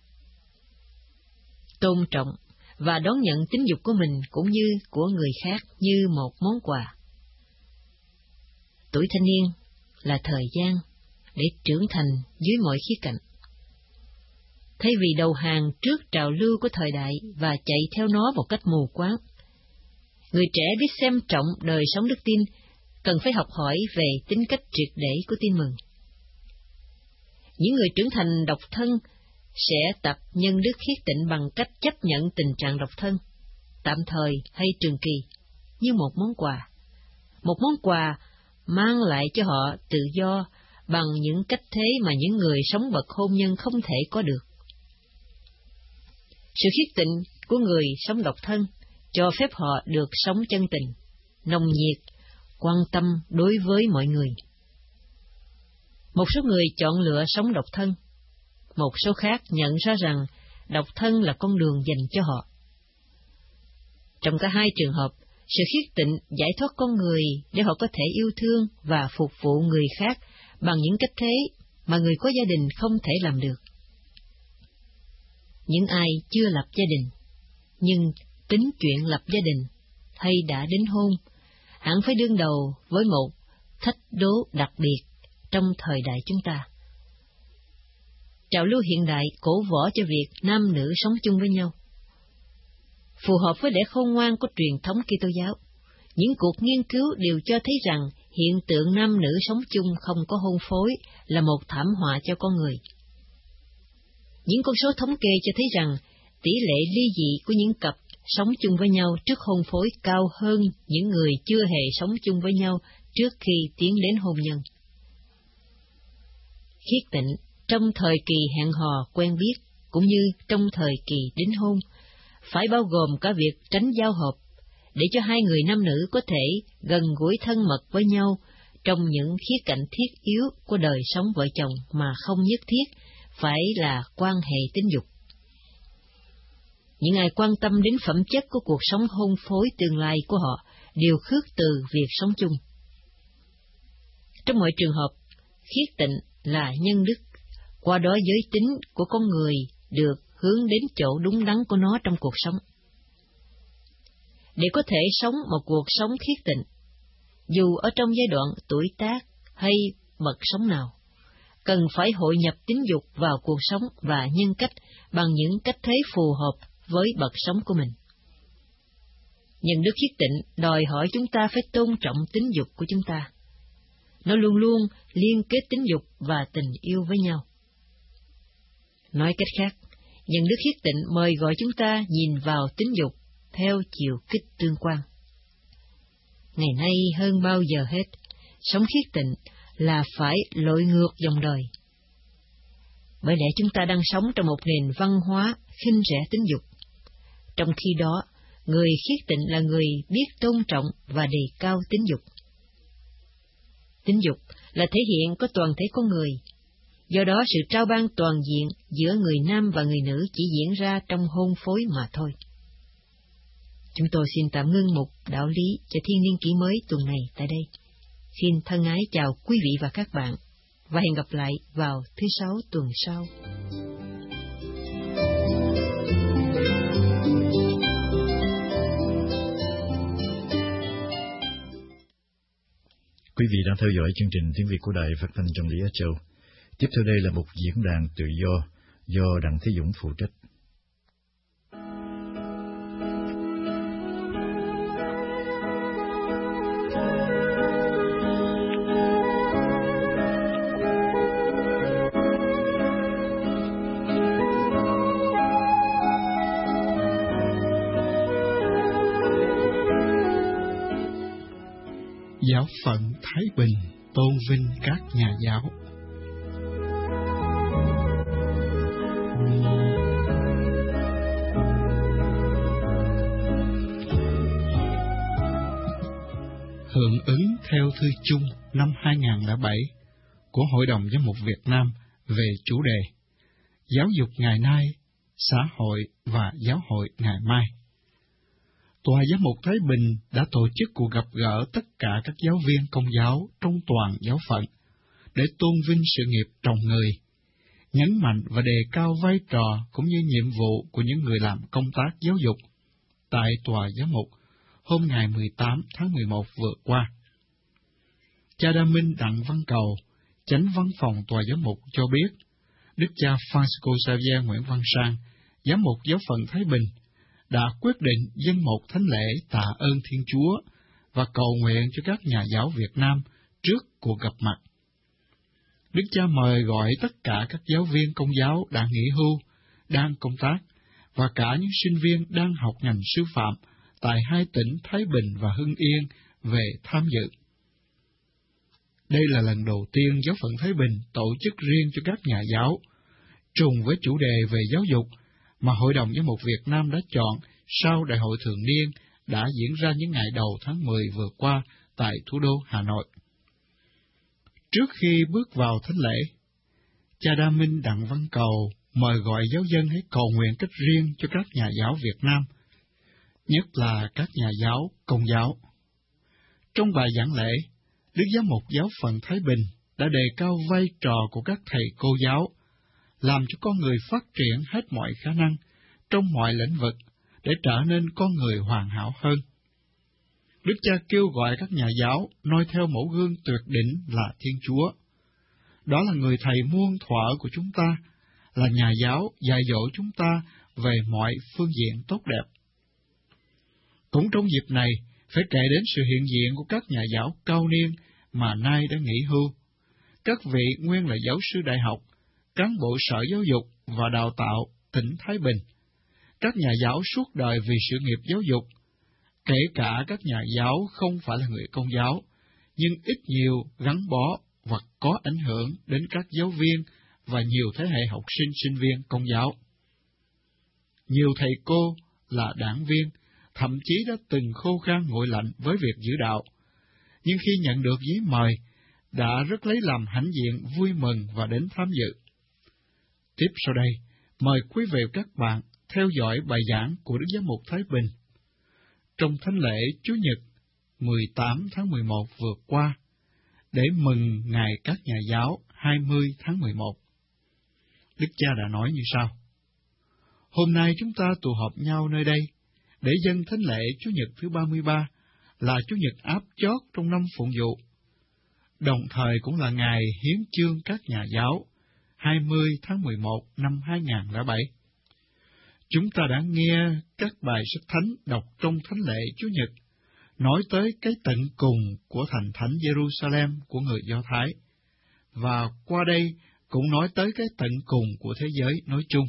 tôn trọng và đón nhận tính dục của mình cũng như của người khác như một món quà. Tuổi thanh niên là thời gian để trưởng thành dưới mọi khía cạnh. Thay vì đầu hàng trước trào lưu của thời đại và chạy theo nó một cách mù quáng, Người trẻ biết xem trọng đời sống đức tin, cần phải học hỏi về tính cách triệt để của tin mừng. Những người trưởng thành độc thân sẽ tập nhân đức khiết tịnh bằng cách chấp nhận tình trạng độc thân, tạm thời hay trường kỳ, như một món quà. Một món quà mang lại cho họ tự do bằng những cách thế mà những người sống bậc hôn nhân không thể có được. Sự khiết tịnh của người sống độc thân cho phép họ được sống chân tình, nồng nhiệt, quan tâm đối với mọi người. Một số người chọn lựa sống độc thân, một số khác nhận ra rằng độc thân là con đường dành cho họ. Trong cả hai trường hợp, sự khiết tịnh giải thoát con người để họ có thể yêu thương và phục vụ người khác bằng những cách thế mà người có gia đình không thể làm được. Những ai chưa lập gia đình, nhưng tính chuyện lập gia đình hay đã đính hôn, hẳn phải đương đầu với một thách đố đặc biệt trong thời đại chúng ta. Trào lưu hiện đại cổ võ cho việc nam nữ sống chung với nhau. Phù hợp với lẽ khôn ngoan của truyền thống Kitô giáo, những cuộc nghiên cứu đều cho thấy rằng hiện tượng nam nữ sống chung không có hôn phối là một thảm họa cho con người. Những con số thống kê cho thấy rằng tỷ lệ ly dị của những cặp sống chung với nhau trước hôn phối cao hơn những người chưa hề sống chung với nhau trước khi tiến đến hôn nhân. Khiết tịnh trong thời kỳ hẹn hò quen biết cũng như trong thời kỳ đính hôn phải bao gồm cả việc tránh giao hợp, để cho hai người nam nữ có thể gần gũi thân mật với nhau trong những khía cạnh thiết yếu của đời sống vợ chồng mà không nhất thiết phải là quan hệ tình dục. Những ai quan tâm đến phẩm chất của cuộc sống hôn phối tương lai của họ đều khước từ việc sống chung. Trong mọi trường hợp, khiết tịnh là nhân đức, qua đó giới tính của con người được hướng đến chỗ đúng đắn của nó trong cuộc sống. Để có thể sống một cuộc sống khiết tịnh, dù ở trong giai đoạn tuổi tác hay bậc sống nào, cần phải hội nhập tính dục vào cuộc sống và nhân cách bằng những cách thế phù hợp với bậc sống của mình. Nhân đức khiết tịnh đòi hỏi chúng ta phải tôn trọng tính dục của chúng ta. Nó luôn luôn liên kết tính dục và tình yêu với nhau. Nói cách khác, nhân đức khiết tịnh mời gọi chúng ta nhìn vào tính dục theo chiều kích tương quan. Ngày nay hơn bao giờ hết, sống khiết tịnh là phải lội ngược dòng đời. Bởi lẽ chúng ta đang sống trong một nền văn hóa khinh rẻ tính dục. Trong khi đó, người khiết tịnh là người biết tôn trọng và đề cao tính dục. Tính dục là thể hiện của toàn thể con người. Do đó sự trao ban toàn diện giữa người nam và người nữ chỉ diễn ra trong hôn phối mà thôi. Chúng tôi xin tạm ngưng mục đạo lý cho thiên niên kỷ mới tuần này tại đây. Xin thân ái chào quý vị và các bạn, và hẹn gặp lại vào thứ sáu tuần sau. Quý vị đang theo dõi chương trình tiếng Việt của Đài Phát thanh Chân lý Á Châu. Tiếp theo đây là một diễn đàn tự do do Đặng Thế Dũng phụ trách. Giáo phận Thái Bình tôn vinh các nhà giáo. Hưởng ứng theo thư chung năm hai nghìn không trăm lẻ bảy của Hội đồng Giám mục Việt Nam về chủ đề Giáo dục ngày nay, xã hội và giáo hội ngày mai, Tòa Giám mục Thái Bình đã tổ chức cuộc gặp gỡ tất cả các giáo viên công giáo trong toàn giáo phận để tôn vinh sự nghiệp trồng người, nhấn mạnh và đề cao vai trò cũng như nhiệm vụ của những người làm công tác giáo dục tại Tòa Giám mục hôm ngày mười tám tháng mười một vừa qua. Cha Đa Minh Đặng Văn Cầu, Chánh Văn phòng Tòa Giám mục cho biết, Đức cha Francisco Xavier Nguyễn Văn Sang, Giám mục Giáo phận Thái Bình, đã quyết định dâng một thánh lễ tạ ơn Thiên Chúa và cầu nguyện cho các nhà giáo Việt Nam trước cuộc gặp mặt. Đức Cha mời gọi tất cả các giáo viên Công giáo đã nghỉ hưu, đang công tác, và cả những sinh viên đang học ngành sư phạm tại hai tỉnh Thái Bình và Hưng Yên về tham dự. Đây là lần đầu tiên Giáo phận Thái Bình tổ chức riêng cho các nhà giáo, trùng với chủ đề về giáo dục mà Hội đồng Giám mục Việt Nam đã chọn sau Đại hội Thường niên đã diễn ra những ngày đầu tháng mười vừa qua tại thủ đô Hà Nội. Trước khi bước vào thánh lễ, cha Đa Minh Đặng Văn Cầu mời gọi giáo dân hãy cầu nguyện cách riêng cho các nhà giáo Việt Nam, nhất là các nhà giáo Công giáo. Trong bài giảng lễ, Đức Giám mục Giáo phận Thái Bình đã đề cao vai trò của các thầy cô giáo, làm cho con người phát triển hết mọi khả năng trong mọi lĩnh vực để trở nên con người hoàn hảo hơn. Đức Cha kêu gọi các nhà giáo noi theo mẫu gương tuyệt đỉnh là Thiên Chúa. Đó là người thầy muôn thuở của chúng ta, là nhà giáo dạy dỗ chúng ta về mọi phương diện tốt đẹp. Cũng trong dịp này, phải kể đến sự hiện diện của các nhà giáo cao niên mà nay đã nghỉ hưu, các vị nguyên là giáo sư đại học, cán bộ Sở Giáo dục và Đào tạo tỉnh Thái Bình, các nhà giáo suốt đời vì sự nghiệp giáo dục, kể cả các nhà giáo không phải là người Công giáo, nhưng ít nhiều gắn bó và có ảnh hưởng đến các giáo viên và nhiều thế hệ học sinh sinh viên Công giáo. Nhiều thầy cô là đảng viên, thậm chí đã từng khô khan nguội lạnh với việc giữ đạo, nhưng khi nhận được giấy mời, đã rất lấy làm hãnh diện, vui mừng và đến tham dự. Tiếp sau đây, mời quý vị và các bạn theo dõi bài giảng của Đức Giám mục Thái Bình trong thánh lễ Chủ nhật mười tám tháng mười một vừa qua, để mừng ngày các nhà giáo hai mươi tháng mười một. Đức Cha đã nói như sau: Hôm nay chúng ta tụ họp nhau nơi đây để dâng thánh lễ Chủ nhật thứ ba mươi ba, là Chủ nhật áp chót trong năm phụng vụ, đồng thời cũng là ngày hiến chương các nhà giáo hai mươi tháng mười một năm hai nghìn không trăm lẻ bảy. Chúng ta đã nghe các bài sách thánh đọc trong thánh lễ Chủ nhật, nói tới cái tận cùng của thành thánh Jerusalem của người Do Thái, và qua đây cũng nói tới cái tận cùng của thế giới nói chung.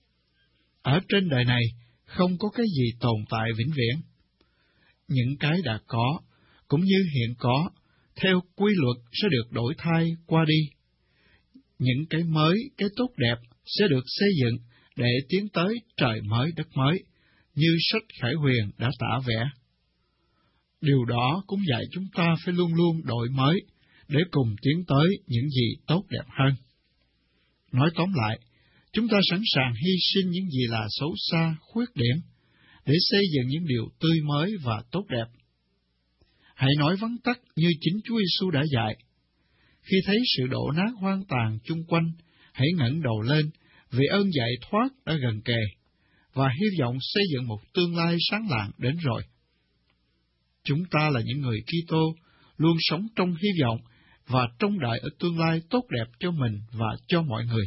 Ở trên đời này không có cái gì tồn tại vĩnh viễn. Những cái đã có, cũng như hiện có, theo quy luật sẽ được đổi thay qua đi. Những cái mới, cái tốt đẹp sẽ được xây dựng để tiến tới trời mới đất mới, như sách Khải Huyền đã tả vẽ. Điều đó cũng dạy chúng ta phải luôn luôn đổi mới, để cùng tiến tới những gì tốt đẹp hơn. Nói tóm lại, chúng ta sẵn sàng hy sinh những gì là xấu xa, khuyết điểm, để xây dựng những điều tươi mới và tốt đẹp. Hãy nói vắn tắt như chính Chúa Giêsu đã dạy: Khi thấy sự đổ nát hoang tàn chung quanh, hãy ngẩng đầu lên, vì ơn giải thoát đã gần kề, và hy vọng xây dựng một tương lai sáng lạng đến rồi. Chúng ta là những người Kitô, luôn sống trong hy vọng và trông đợi ở tương lai tốt đẹp cho mình và cho mọi người.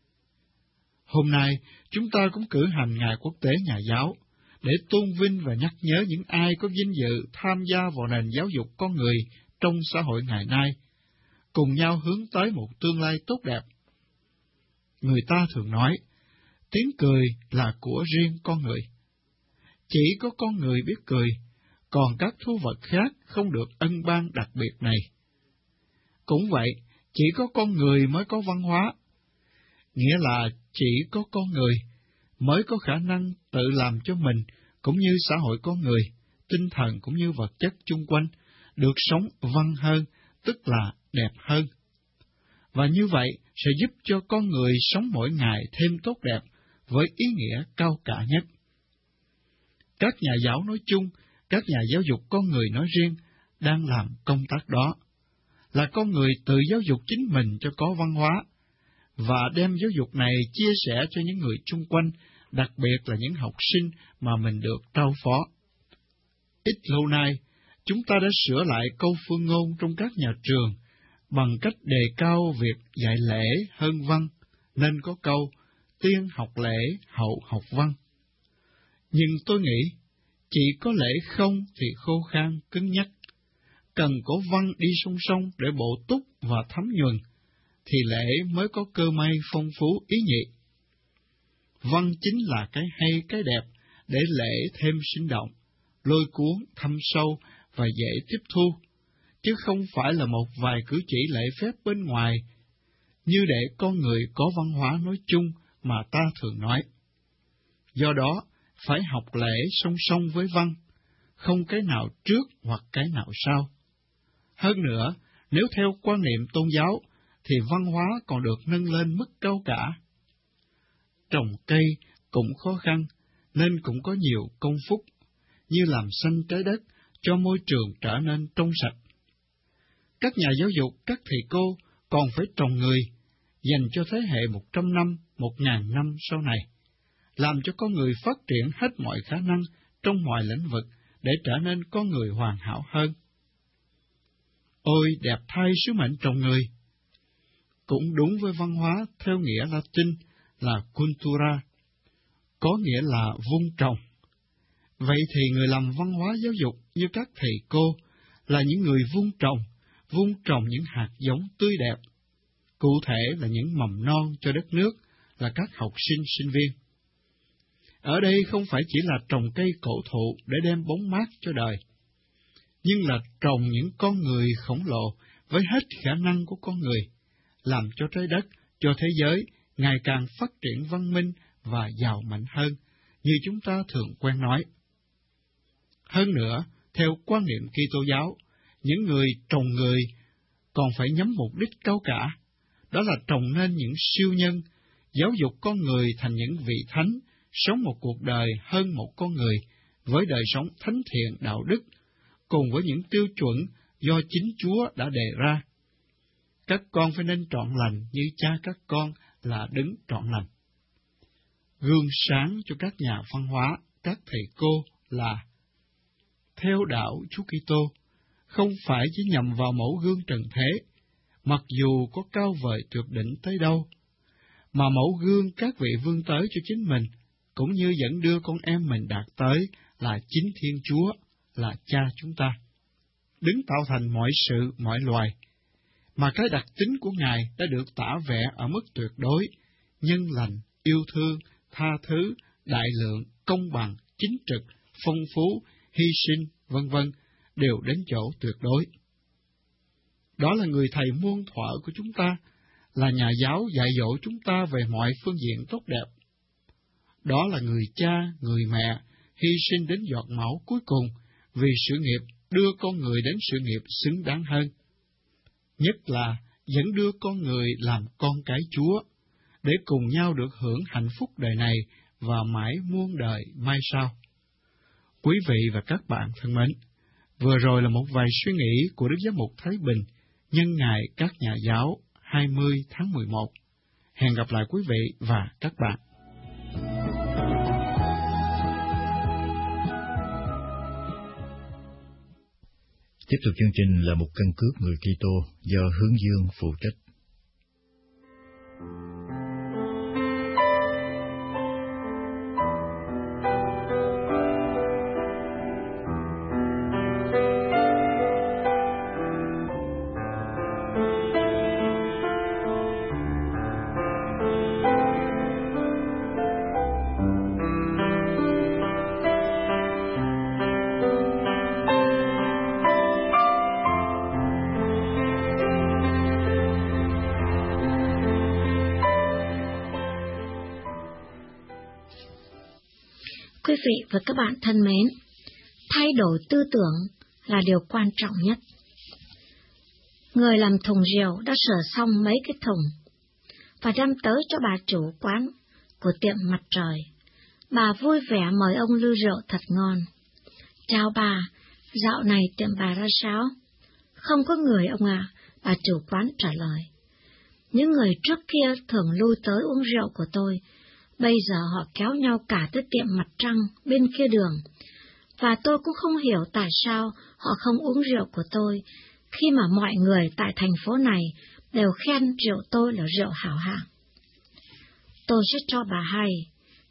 Hôm nay, chúng ta cũng cử hành Ngày Quốc tế Nhà giáo, để tôn vinh và nhắc nhớ những ai có vinh dự tham gia vào nền giáo dục con người trong xã hội ngày nay, cùng nhau hướng tới một tương lai tốt đẹp. Người ta thường nói, tiếng cười là của riêng con người. Chỉ có con người biết cười, còn các thú vật khác không được ân ban đặc biệt này. Cũng vậy, chỉ có con người mới có văn hóa, nghĩa là chỉ có con người mới có khả năng tự làm cho mình, cũng như xã hội con người, tinh thần cũng như vật chất chung quanh, được sống văn hơn, tức là đẹp hơn. Và như vậy sẽ giúp cho con người sống mỗi ngày thêm tốt đẹp với ý nghĩa cao cả nhất. Các nhà giáo nói chung, các nhà giáo dục con người nói riêng đang làm công tác đó, là con người tự giáo dục chính mình cho có văn hóa, và đem giáo dục này chia sẻ cho những người chung quanh, đặc biệt là những học sinh mà mình được trao phó. Ít lâu nay, chúng ta đã sửa lại câu phương ngôn trong các nhà trường bằng cách đề cao việc dạy lễ hơn văn, nên có câu tiên học lễ, hậu học văn. Nhưng tôi nghĩ, chỉ có lễ không thì khô khan, cứng nhắc. Cần có văn đi song song để bổ túc và thấm nhuần, thì lễ mới có cơ may phong phú ý nhị. Văn chính là cái hay, cái đẹp, để lễ thêm sinh động, lôi cuốn, thâm sâu và dễ tiếp thu, chứ không phải là một vài cử chỉ lễ phép bên ngoài, như để con người có văn hóa nói chung mà ta thường nói. Do đó, phải học lễ song song với văn, không cái nào trước hoặc cái nào sau. Hơn nữa, nếu theo quan niệm tôn giáo, thì văn hóa còn được nâng lên mức cao cả. Trồng cây cũng khó khăn, nên cũng có nhiều công phúc, như làm xanh trái đất cho môi trường trở nên trong sạch. Các nhà giáo dục, các thầy cô còn phải trồng người, dành cho thế hệ một trăm năm, một ngàn năm sau này, làm cho con người phát triển hết mọi khả năng trong mọi lĩnh vực để trở nên con người hoàn hảo hơn. Ôi đẹp thay sứ mệnh trồng người! Cũng đúng với văn hóa theo nghĩa Latin là cultura, có nghĩa là vun trồng. Vậy thì người làm văn hóa giáo dục như các thầy cô là những người vun trồng, vun trồng những hạt giống tươi đẹp, cụ thể là những mầm non cho đất nước, là các học sinh, sinh viên. Ở đây không phải chỉ là trồng cây cổ thụ để đem bóng mát cho đời, nhưng là trồng những con người khổng lồ với hết khả năng của con người, làm cho trái đất, cho thế giới ngày càng phát triển văn minh và giàu mạnh hơn, như chúng ta thường quen nói. Hơn nữa, theo quan niệm Kitô giáo, những người trồng người còn phải nhắm mục đích cao cả, đó là trồng nên những siêu nhân, giáo dục con người thành những vị thánh, sống một cuộc đời hơn một con người, với đời sống thánh thiện đạo đức, cùng với những tiêu chuẩn do chính Chúa đã đề ra. Các con phải nên trọn lành như cha các con là đứng trọn lành. Gương sáng cho các nhà văn hóa, các thầy cô là theo đạo Chúa Kitô, không phải chỉ nhằm vào mẫu gương trần thế, mặc dù có cao vời tuyệt đỉnh tới đâu, mà mẫu gương các vị vươn tới cho chính mình, cũng như dẫn đưa con em mình đạt tới là chính Thiên Chúa, là Cha chúng ta, đứng tạo thành mọi sự, mọi loài, mà cái đặc tính của Ngài đã được tả vẽ ở mức tuyệt đối, nhân lành, yêu thương, tha thứ, đại lượng, công bằng, chính trực, phong phú, hy sinh, vân vân, đều đến chỗ tuyệt đối. Đó là người thầy muôn thuở của chúng ta, là nhà giáo dạy dỗ chúng ta về mọi phương diện tốt đẹp. Đó là người cha, người mẹ, hy sinh đến giọt máu cuối cùng vì sự nghiệp đưa con người đến sự nghiệp xứng đáng hơn. Nhất là dẫn đưa con người làm con cái Chúa, để cùng nhau được hưởng hạnh phúc đời này và mãi muôn đời mai sau. Quý vị và các bạn thân mến, vừa rồi là một vài suy nghĩ của Đức Giám mục Thái Bình nhân ngày các nhà giáo hai mươi tháng mười một. Hẹn gặp lại quý vị và các bạn. Tiếp tục chương trình là một căn cước người Kitô do Hướng Dương phụ trách. Quý vị và các bạn thân mến, thay đổi tư tưởng là điều quan trọng nhất. Người làm thùng rượu đã sửa xong mấy cái thùng và đem tới cho bà chủ quán của tiệm Mặt Trời. Bà vui vẻ mời ông ly rượu thật ngon. Chào bà, dạo này tiệm bà ra sao? Không có người ông ạ, à, bà chủ quán trả lời. Những người trước kia thường lui tới uống rượu của tôi, bây giờ họ kéo nhau cả tới tiệm Mặt Trăng bên kia đường, và tôi cũng không hiểu tại sao họ không uống rượu của tôi, khi mà mọi người tại thành phố này đều khen rượu tôi là rượu hảo hạng. Tôi sẽ cho bà hay,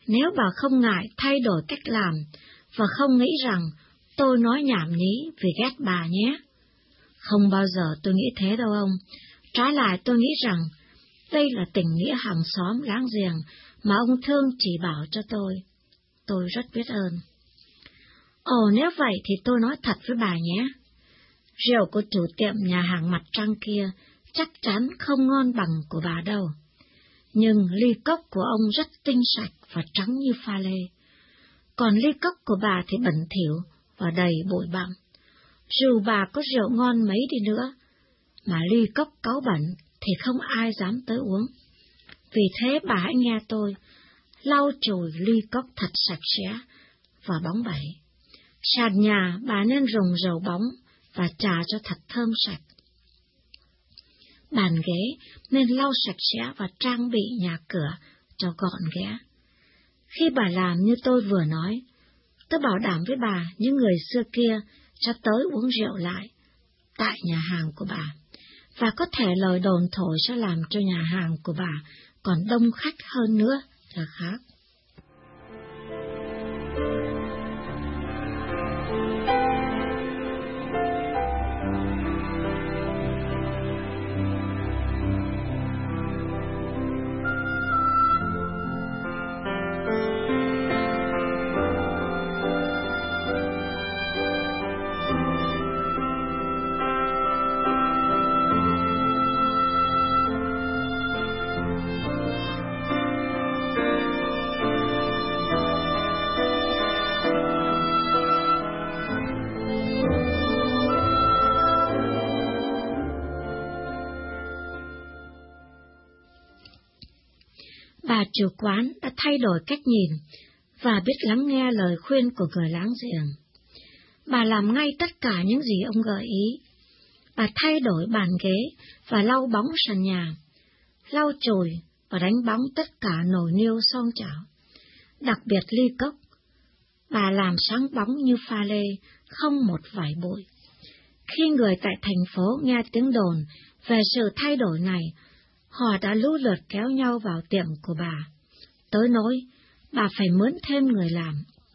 Nếu bà không ngại thay đổi cách làm và không nghĩ rằng tôi nói nhảm nhí vì ghét bà nhé. Không bao giờ tôi nghĩ thế đâu ông. Trái lại tôi nghĩ rằng đây là tình nghĩa hàng xóm láng giềng mà ông thương chỉ bảo cho tôi. Tôi rất biết ơn. Ồ, nếu vậy thì tôi nói thật với bà nhé. Rượu của chủ tiệm nhà hàng mặt trăng kia chắc chắn không ngon bằng của bà đâu. Nhưng ly cốc của ông rất tinh sạch và trắng như pha lê. Còn ly cốc của bà thì bẩn thỉu và đầy bụi bặm. Dù bà có rượu ngon mấy đi nữa, mà ly cốc cáu bẩn thì không ai dám tới uống. Vì thế bà hãy nghe tôi, lau chùi ly cốc thật sạch sẽ và bóng bẩy. Sàn nhà bà nên dùng dầu bóng và chà cho thật thơm sạch. Bàn ghế nên lau sạch sẽ và trang bị nhà cửa cho gọn ghẽ. Khi bà làm như tôi vừa nói, tôi bảo đảm với bà những người xưa kia sẽ tới uống rượu lại tại nhà hàng của bà, và có thể lời đồn thổi sẽ làm cho nhà hàng của bà còn đông khách hơn nữa là khác. Bà chủ quán đã thay đổi cách nhìn và biết lắng nghe lời khuyên của người láng giềng. Bà làm ngay tất cả những gì ông gợi ý. Bà thay đổi bàn ghế và lau bóng sàn nhà, lau chùi và đánh bóng tất cả nồi niêu son chảo. Đặc biệt ly cốc, bà làm sáng bóng như pha lê, không một vải bụi. Khi người tại thành phố nghe tiếng đồn về sự thay đổi này, họ đã lũ lượt kéo nhau vào tiệm của bà, tới nỗi bà phải mướn thêm người làm.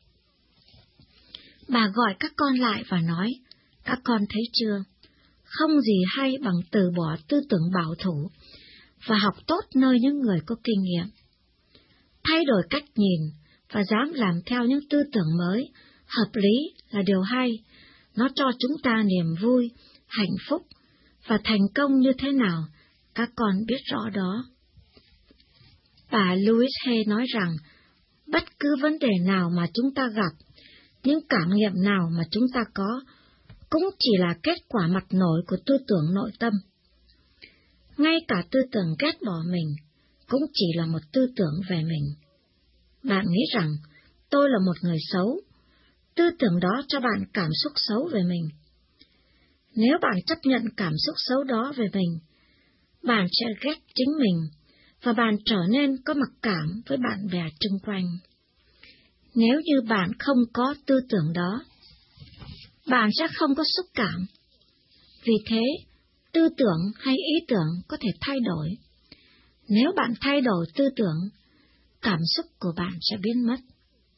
Bà gọi các con lại và nói, các con thấy chưa, không gì hay bằng từ bỏ tư tưởng bảo thủ và học tốt nơi những người có kinh nghiệm. Thay đổi cách nhìn và dám làm theo những tư tưởng mới, hợp lý là điều hay, nó cho chúng ta niềm vui, hạnh phúc và thành công như thế nào. Các con biết rõ đó. Bà Louise Hay nói rằng, bất cứ vấn đề nào mà chúng ta gặp, những cảm nghiệm nào mà chúng ta có, cũng chỉ là kết quả mặt nổi của tư tưởng nội tâm. Ngay cả tư tưởng ghét bỏ mình, cũng chỉ là một tư tưởng về mình. Bạn nghĩ rằng, tôi là một người xấu, tư tưởng đó cho bạn cảm xúc xấu về mình. Nếu bạn chấp nhận cảm xúc xấu đó về mình, bạn sẽ ghét chính mình, và bạn trở nên có mặc cảm với bạn bè chung quanh. Nếu như bạn không có tư tưởng đó, bạn sẽ không có xúc cảm. Vì thế, tư tưởng hay ý tưởng có thể thay đổi. Nếu bạn thay đổi tư tưởng, cảm xúc của bạn sẽ biến mất.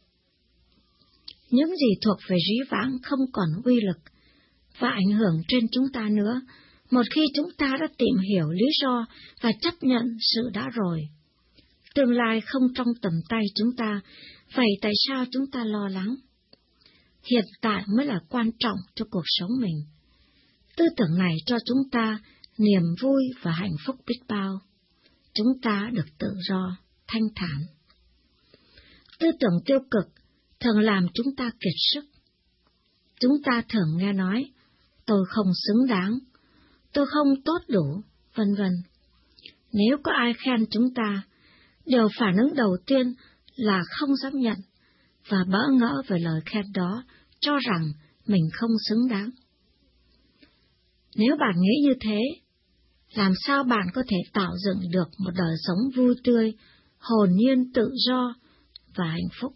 Những gì thuộc về dĩ vãng không còn uy lực và ảnh hưởng trên chúng ta nữa, một khi chúng ta đã tìm hiểu lý do và chấp nhận sự đã rồi. Tương lai không trong tầm tay chúng ta, vậy tại sao chúng ta lo lắng? Hiện tại mới là quan trọng cho cuộc sống mình. Tư tưởng này cho chúng ta niềm vui và hạnh phúc biết bao. Chúng ta được tự do, thanh thản. Tư tưởng tiêu cực thường làm chúng ta kiệt sức. Chúng ta thường nghe nói, tôi không xứng đáng, tôi không tốt đủ, vân vân. Nếu có ai khen chúng ta, điều phản ứng đầu tiên là không dám nhận và bỡ ngỡ về lời khen đó, cho rằng mình không xứng đáng. Nếu bạn nghĩ như thế, làm sao bạn có thể tạo dựng được một đời sống vui tươi, hồn nhiên, tự do và hạnh phúc?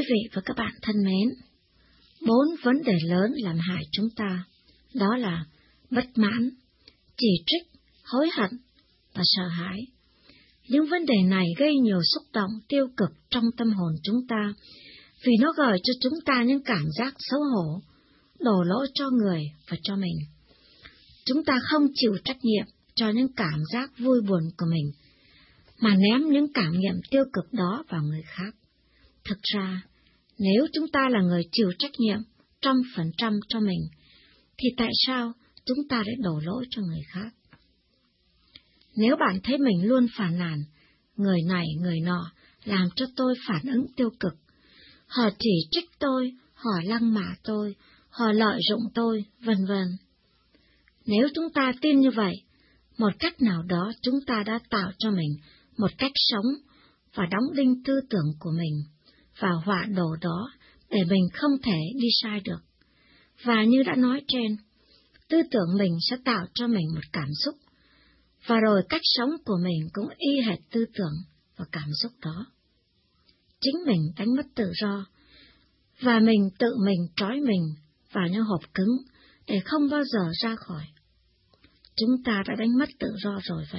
vị và các bạn thân mến, bốn vấn đề lớn làm hại chúng ta, đó là bất mãn, chỉ trích, hối hận và sợ hãi. Những vấn đề này gây nhiều xúc động tiêu cực trong tâm hồn chúng ta, vì nó gợi cho chúng ta những cảm giác xấu hổ, đổ lỗi cho người và cho mình. Chúng ta không chịu trách nhiệm cho những cảm giác vui buồn của mình, mà ném những cảm nghiệm tiêu cực đó vào người khác. Thực ra, nếu chúng ta là người chịu trách nhiệm trăm phần trăm cho mình, thì tại sao chúng ta lại đổ lỗi cho người khác? Nếu bạn thấy mình luôn phàn nàn, người này người nọ làm cho tôi phản ứng tiêu cực, họ chỉ trích tôi, họ lăng mạ tôi, họ lợi dụng tôi, vân vân. Nếu chúng ta tin như vậy, một cách nào đó chúng ta đã tạo cho mình một cách sống và đóng đinh tư tưởng của mình vào họa đồ đó để mình không thể đi sai được. Và như đã nói trên, tư tưởng mình sẽ tạo cho mình một cảm xúc, và rồi cách sống của mình cũng y hệt tư tưởng và cảm xúc đó. Chính mình đánh mất tự do, và mình tự mình trói mình vào những hộp cứng để không bao giờ ra khỏi. Chúng ta đã đánh mất tự do rồi vậy.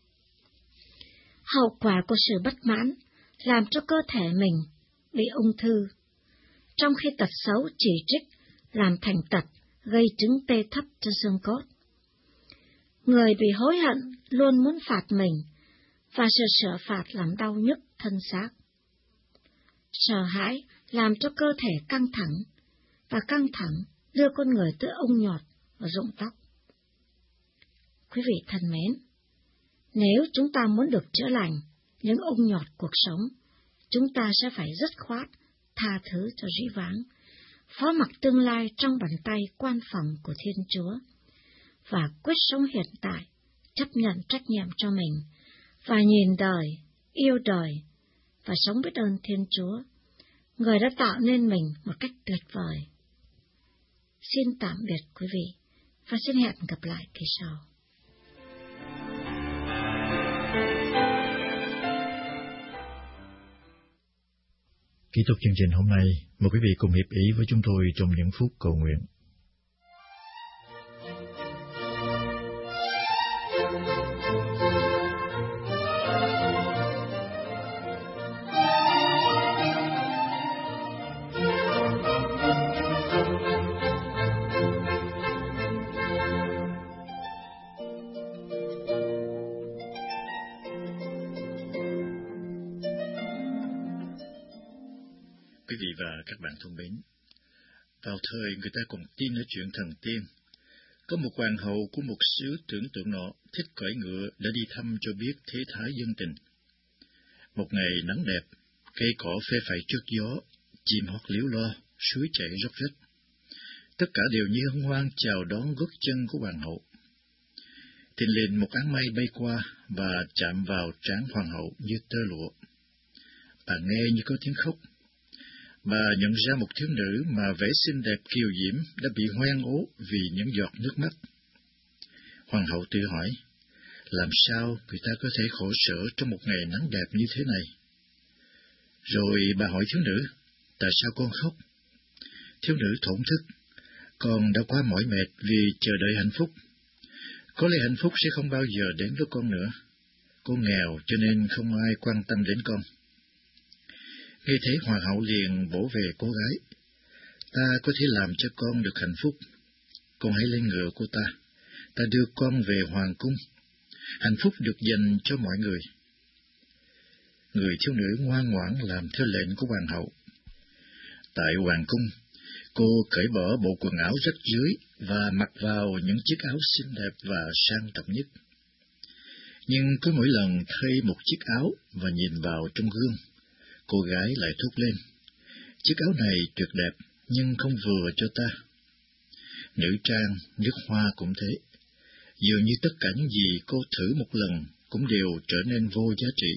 Hậu quả của sự bất mãn làm cho cơ thể mình bị ung thư, trong khi tật xấu chỉ trích làm thành tật gây chứng tê thấp cho xương cốt. Người bị hối hận luôn muốn phạt mình, và sự sửa phạt làm đau nhức thân xác. Sợ hãi làm cho cơ thể căng thẳng, và căng thẳng đưa con người tới ung nhọt và rụng tóc. Quý vị thân mến, nếu chúng ta muốn được chữa lành những ung nhọt cuộc sống, chúng ta sẽ phải dứt khoát tha thứ cho dĩ vãng, phó mặc tương lai trong bàn tay quan phòng của Thiên Chúa, và quyết sống hiện tại, chấp nhận trách nhiệm cho mình, và nhìn đời, yêu đời, và sống biết ơn Thiên Chúa, người đã tạo nên mình một cách tuyệt vời. Xin tạm biệt quý vị, và xin hẹn gặp lại kỳ sau. Kết thúc chương trình hôm nay, mời quý vị cùng hiệp ý với chúng tôi trong những phút cầu nguyện. Quý vị và các bạn thân mến, vào thời người ta còn tin ở chuyện thần tiên, có một hoàng hậu của một xứ tưởng tượng nọ thích cưỡi ngựa đã đi thăm cho biết thế thái dân tình. Một ngày nắng đẹp, cây cỏ phê phẩy trước gió, chim hót líu lo, suối chảy róc rách. Tất cả đều như hân hoan chào đón gót chân của hoàng hậu. Thình lình một áng mây bay qua và chạm vào trán hoàng hậu như tơ lụa. Bà nghe như có tiếng khóc. Bà nhận ra một thiếu nữ mà vẻ xinh đẹp kiều diễm đã bị hoen ố vì những giọt nước mắt. Hoàng hậu tự hỏi, làm sao người ta có thể khổ sở trong một ngày nắng đẹp như thế này? Rồi bà hỏi thiếu nữ, tại sao con khóc? Thiếu nữ thổn thức, con đã quá mỏi mệt vì chờ đợi hạnh phúc. Có lẽ hạnh phúc sẽ không bao giờ đến với con nữa. Con nghèo cho nên không ai quan tâm đến con. Nghe thấy hoàng hậu liền bổ về cô gái. Ta có thể làm cho con được hạnh phúc. Con hãy lên ngựa của ta. Ta đưa con về hoàng cung. Hạnh phúc được dành cho mọi người. Người thiếu nữ ngoan ngoãn làm theo lệnh của hoàng hậu. Tại hoàng cung, cô cởi bỏ bộ quần áo rách rưới và mặc vào những chiếc áo xinh đẹp và sang trọng nhất. Nhưng cứ mỗi lần thay một chiếc áo và nhìn vào trong gương, cô gái lại thốt lên, chiếc áo này tuyệt đẹp, nhưng không vừa cho ta. Nữ trang, nước hoa cũng thế. Dường như tất cả những gì cô thử một lần cũng đều trở nên vô giá trị.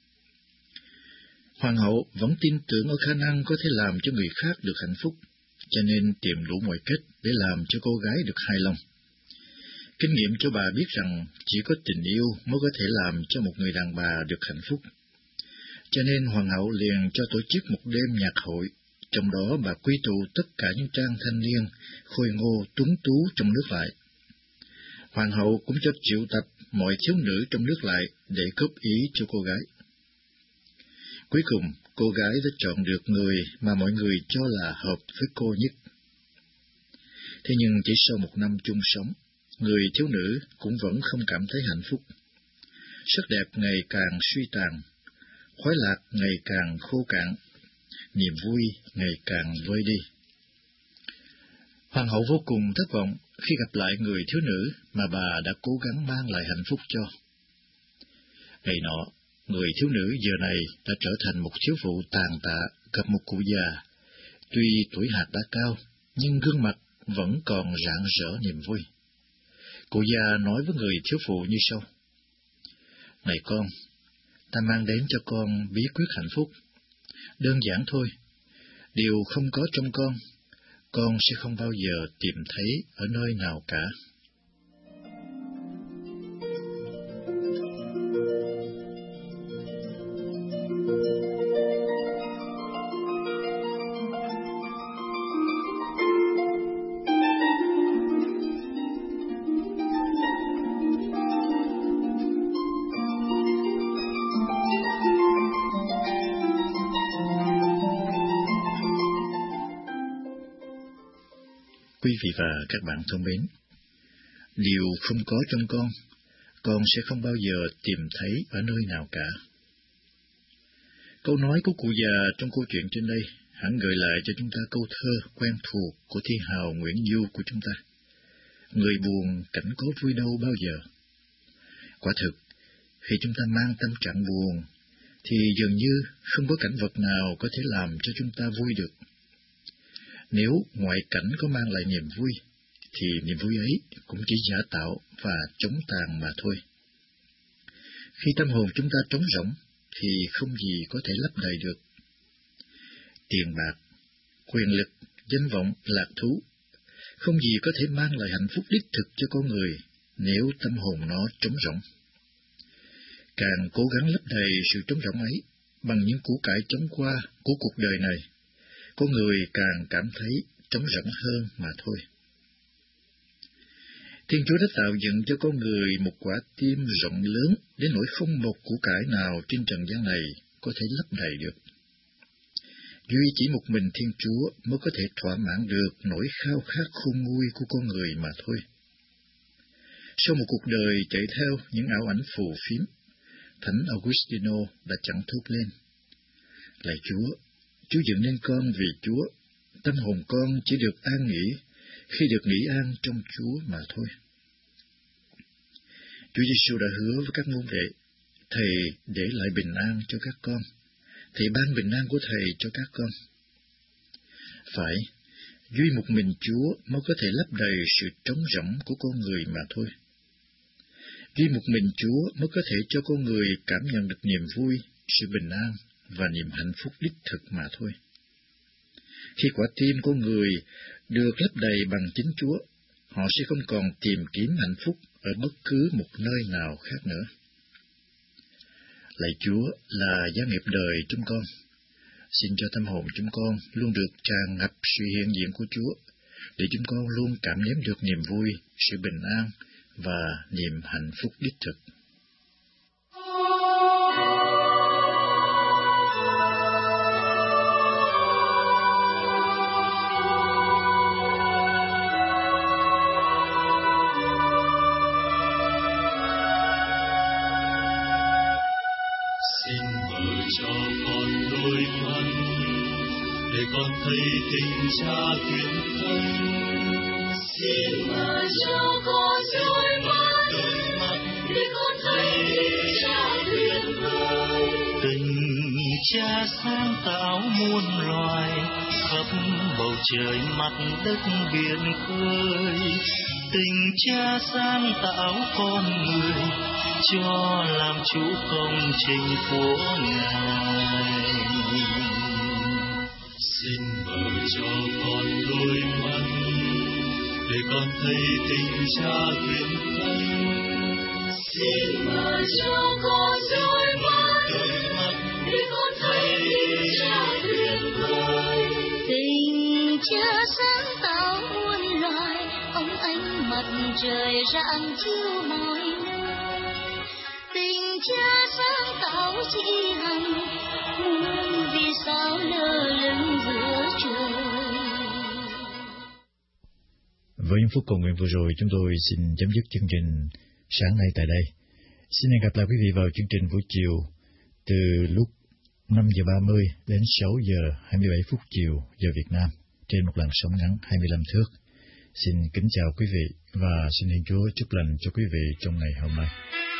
Hoàng hậu vẫn tin tưởng ở khả năng có thể làm cho người khác được hạnh phúc, cho nên tìm đủ mọi cách để làm cho cô gái được hài lòng. Kinh nghiệm cho bà biết rằng chỉ có tình yêu mới có thể làm cho một người đàn bà được hạnh phúc. Cho nên hoàng hậu liền cho tổ chức một đêm nhạc hội, trong đó bà quy tụ tất cả những trang thanh niên, khôi ngô, tuấn tú trong nước lại. Hoàng hậu cũng cho triệu tập mọi thiếu nữ trong nước lại để góp ý cho cô gái. Cuối cùng, cô gái đã chọn được người mà mọi người cho là hợp với cô nhất. Thế nhưng chỉ sau một năm chung sống, người thiếu nữ cũng vẫn không cảm thấy hạnh phúc. Sắc đẹp ngày càng suy tàn, khoái lạc ngày càng khô cạn, niềm vui ngày càng vơi đi. Hoàng hậu vô cùng thất vọng khi gặp lại người thiếu nữ mà bà đã cố gắng mang lại hạnh phúc cho. Ngày nọ, người thiếu nữ giờ này đã trở thành một thiếu phụ tàn tạ gặp một cụ già. Tuy tuổi hạt đã cao, nhưng gương mặt vẫn còn rạng rỡ niềm vui. Cụ già nói với người thiếu phụ như sau: Này con, ta mang đến cho con bí quyết hạnh phúc. Đơn giản thôi, điều không có trong con, con sẽ không bao giờ tìm thấy ở nơi nào cả. Quý vị và các bạn thân mến, điều không có trong con, con sẽ không bao giờ tìm thấy ở nơi nào cả. Câu nói của cụ già trong câu chuyện trên đây hẳn gợi lại cho chúng ta câu thơ quen thuộc của thi hào Nguyễn Du của chúng ta: Người buồn cảnh có vui đâu bao giờ. Quả thực, khi chúng ta mang tâm trạng buồn, thì dường như không có cảnh vật nào có thể làm cho chúng ta vui được. Nếu ngoại cảnh có mang lại niềm vui, thì niềm vui ấy cũng chỉ giả tạo và trống tàn mà thôi. Khi tâm hồn chúng ta trống rỗng, thì không gì có thể lấp đầy được. Tiền bạc, quyền lực, danh vọng, lạc thú, không gì có thể mang lại hạnh phúc đích thực cho con người nếu tâm hồn nó trống rỗng. Càng cố gắng lấp đầy sự trống rỗng ấy bằng những củ cải chóng qua của cuộc đời này, con người càng cảm thấy trống rỗng hơn mà thôi. Thiên Chúa đã tạo dựng cho con người một quả tim rộng lớn đến nỗi không một củ cải nào trên trần gian này có thể lấp đầy được. Duy chỉ một mình Thiên Chúa mới có thể thỏa mãn được nỗi khao khát khôn nguôi của con người mà thôi. Sau một cuộc đời chạy theo những ảo ảnh phù phiếm, Thánh Augustino đã chẳng thốt lên: Lạy Chúa, Chúa dựng nên con vì Chúa, tâm hồn con chỉ được an nghỉ khi được nghỉ an trong Chúa mà thôi. Chúa Giêsu đã hứa với các môn đệ: Thầy để lại bình an cho các con, Thầy ban bình an của Thầy cho các con. Phải, duy một mình Chúa mới có thể lấp đầy sự trống rỗng của con người mà thôi. Duy một mình Chúa mới có thể cho con người cảm nhận được niềm vui, sự bình an và niềm hạnh phúc đích thực mà thôi. Khi quả tim con người được lấp đầy bằng chính Chúa, họ sẽ không còn tìm kiếm hạnh phúc ở bất cứ một nơi nào khác nữa. Lạy Chúa là giá nghiệp đời chúng con. Xin cho tâm hồn chúng con luôn được tràn ngập sự hiện diện của Chúa, để chúng con luôn cảm nếm được niềm vui, sự bình an và niềm hạnh phúc đích thực. Con thấy tình Cha tuyệt vời, xin mở cho con đôi mắt để con thấy tình Cha tuyệt vời. Tình Cha sáng tạo muôn loài, khắp bầu trời mặt đất biển khơi. Tình Cha sáng tạo con người, cho làm chủ công trình của Ngài. Xin mở cho con đôi mắt để con thấy tình Cha tuyệt vời. Xin mở cho con đôi mắt để con sáng tạo muôn loài, ông ánh mặt trời rạng chiếu mọi nơi. Tình cha sáng tạo dị hằng, muôn vì sao lơ lửng giữa trời. Với những phút cầu nguyện vừa rồi, chúng tôi xin chấm dứt chương trình sáng nay tại đây. Xin hẹn gặp lại quý vị vào chương trình buổi chiều từ lúc năm giờ ba mươi đến sáu giờ hai mươi bảy phút chiều giờ Việt Nam trên một làn sóng ngắn hai mươi lăm thước. Xin kính chào quý vị và xin Thiên Chúa chúc lành cho quý vị trong ngày hôm nay.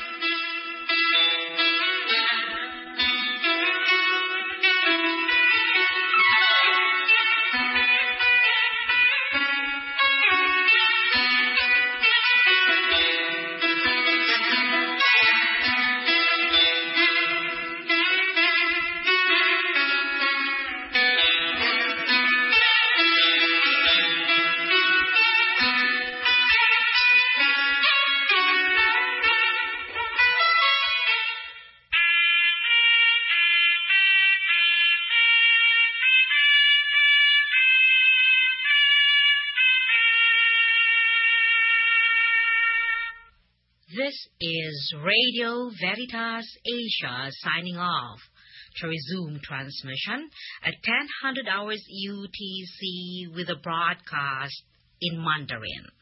This is Radio Veritas Asia signing off to resume transmission at ten hundred hours U T C with a broadcast in Mandarin.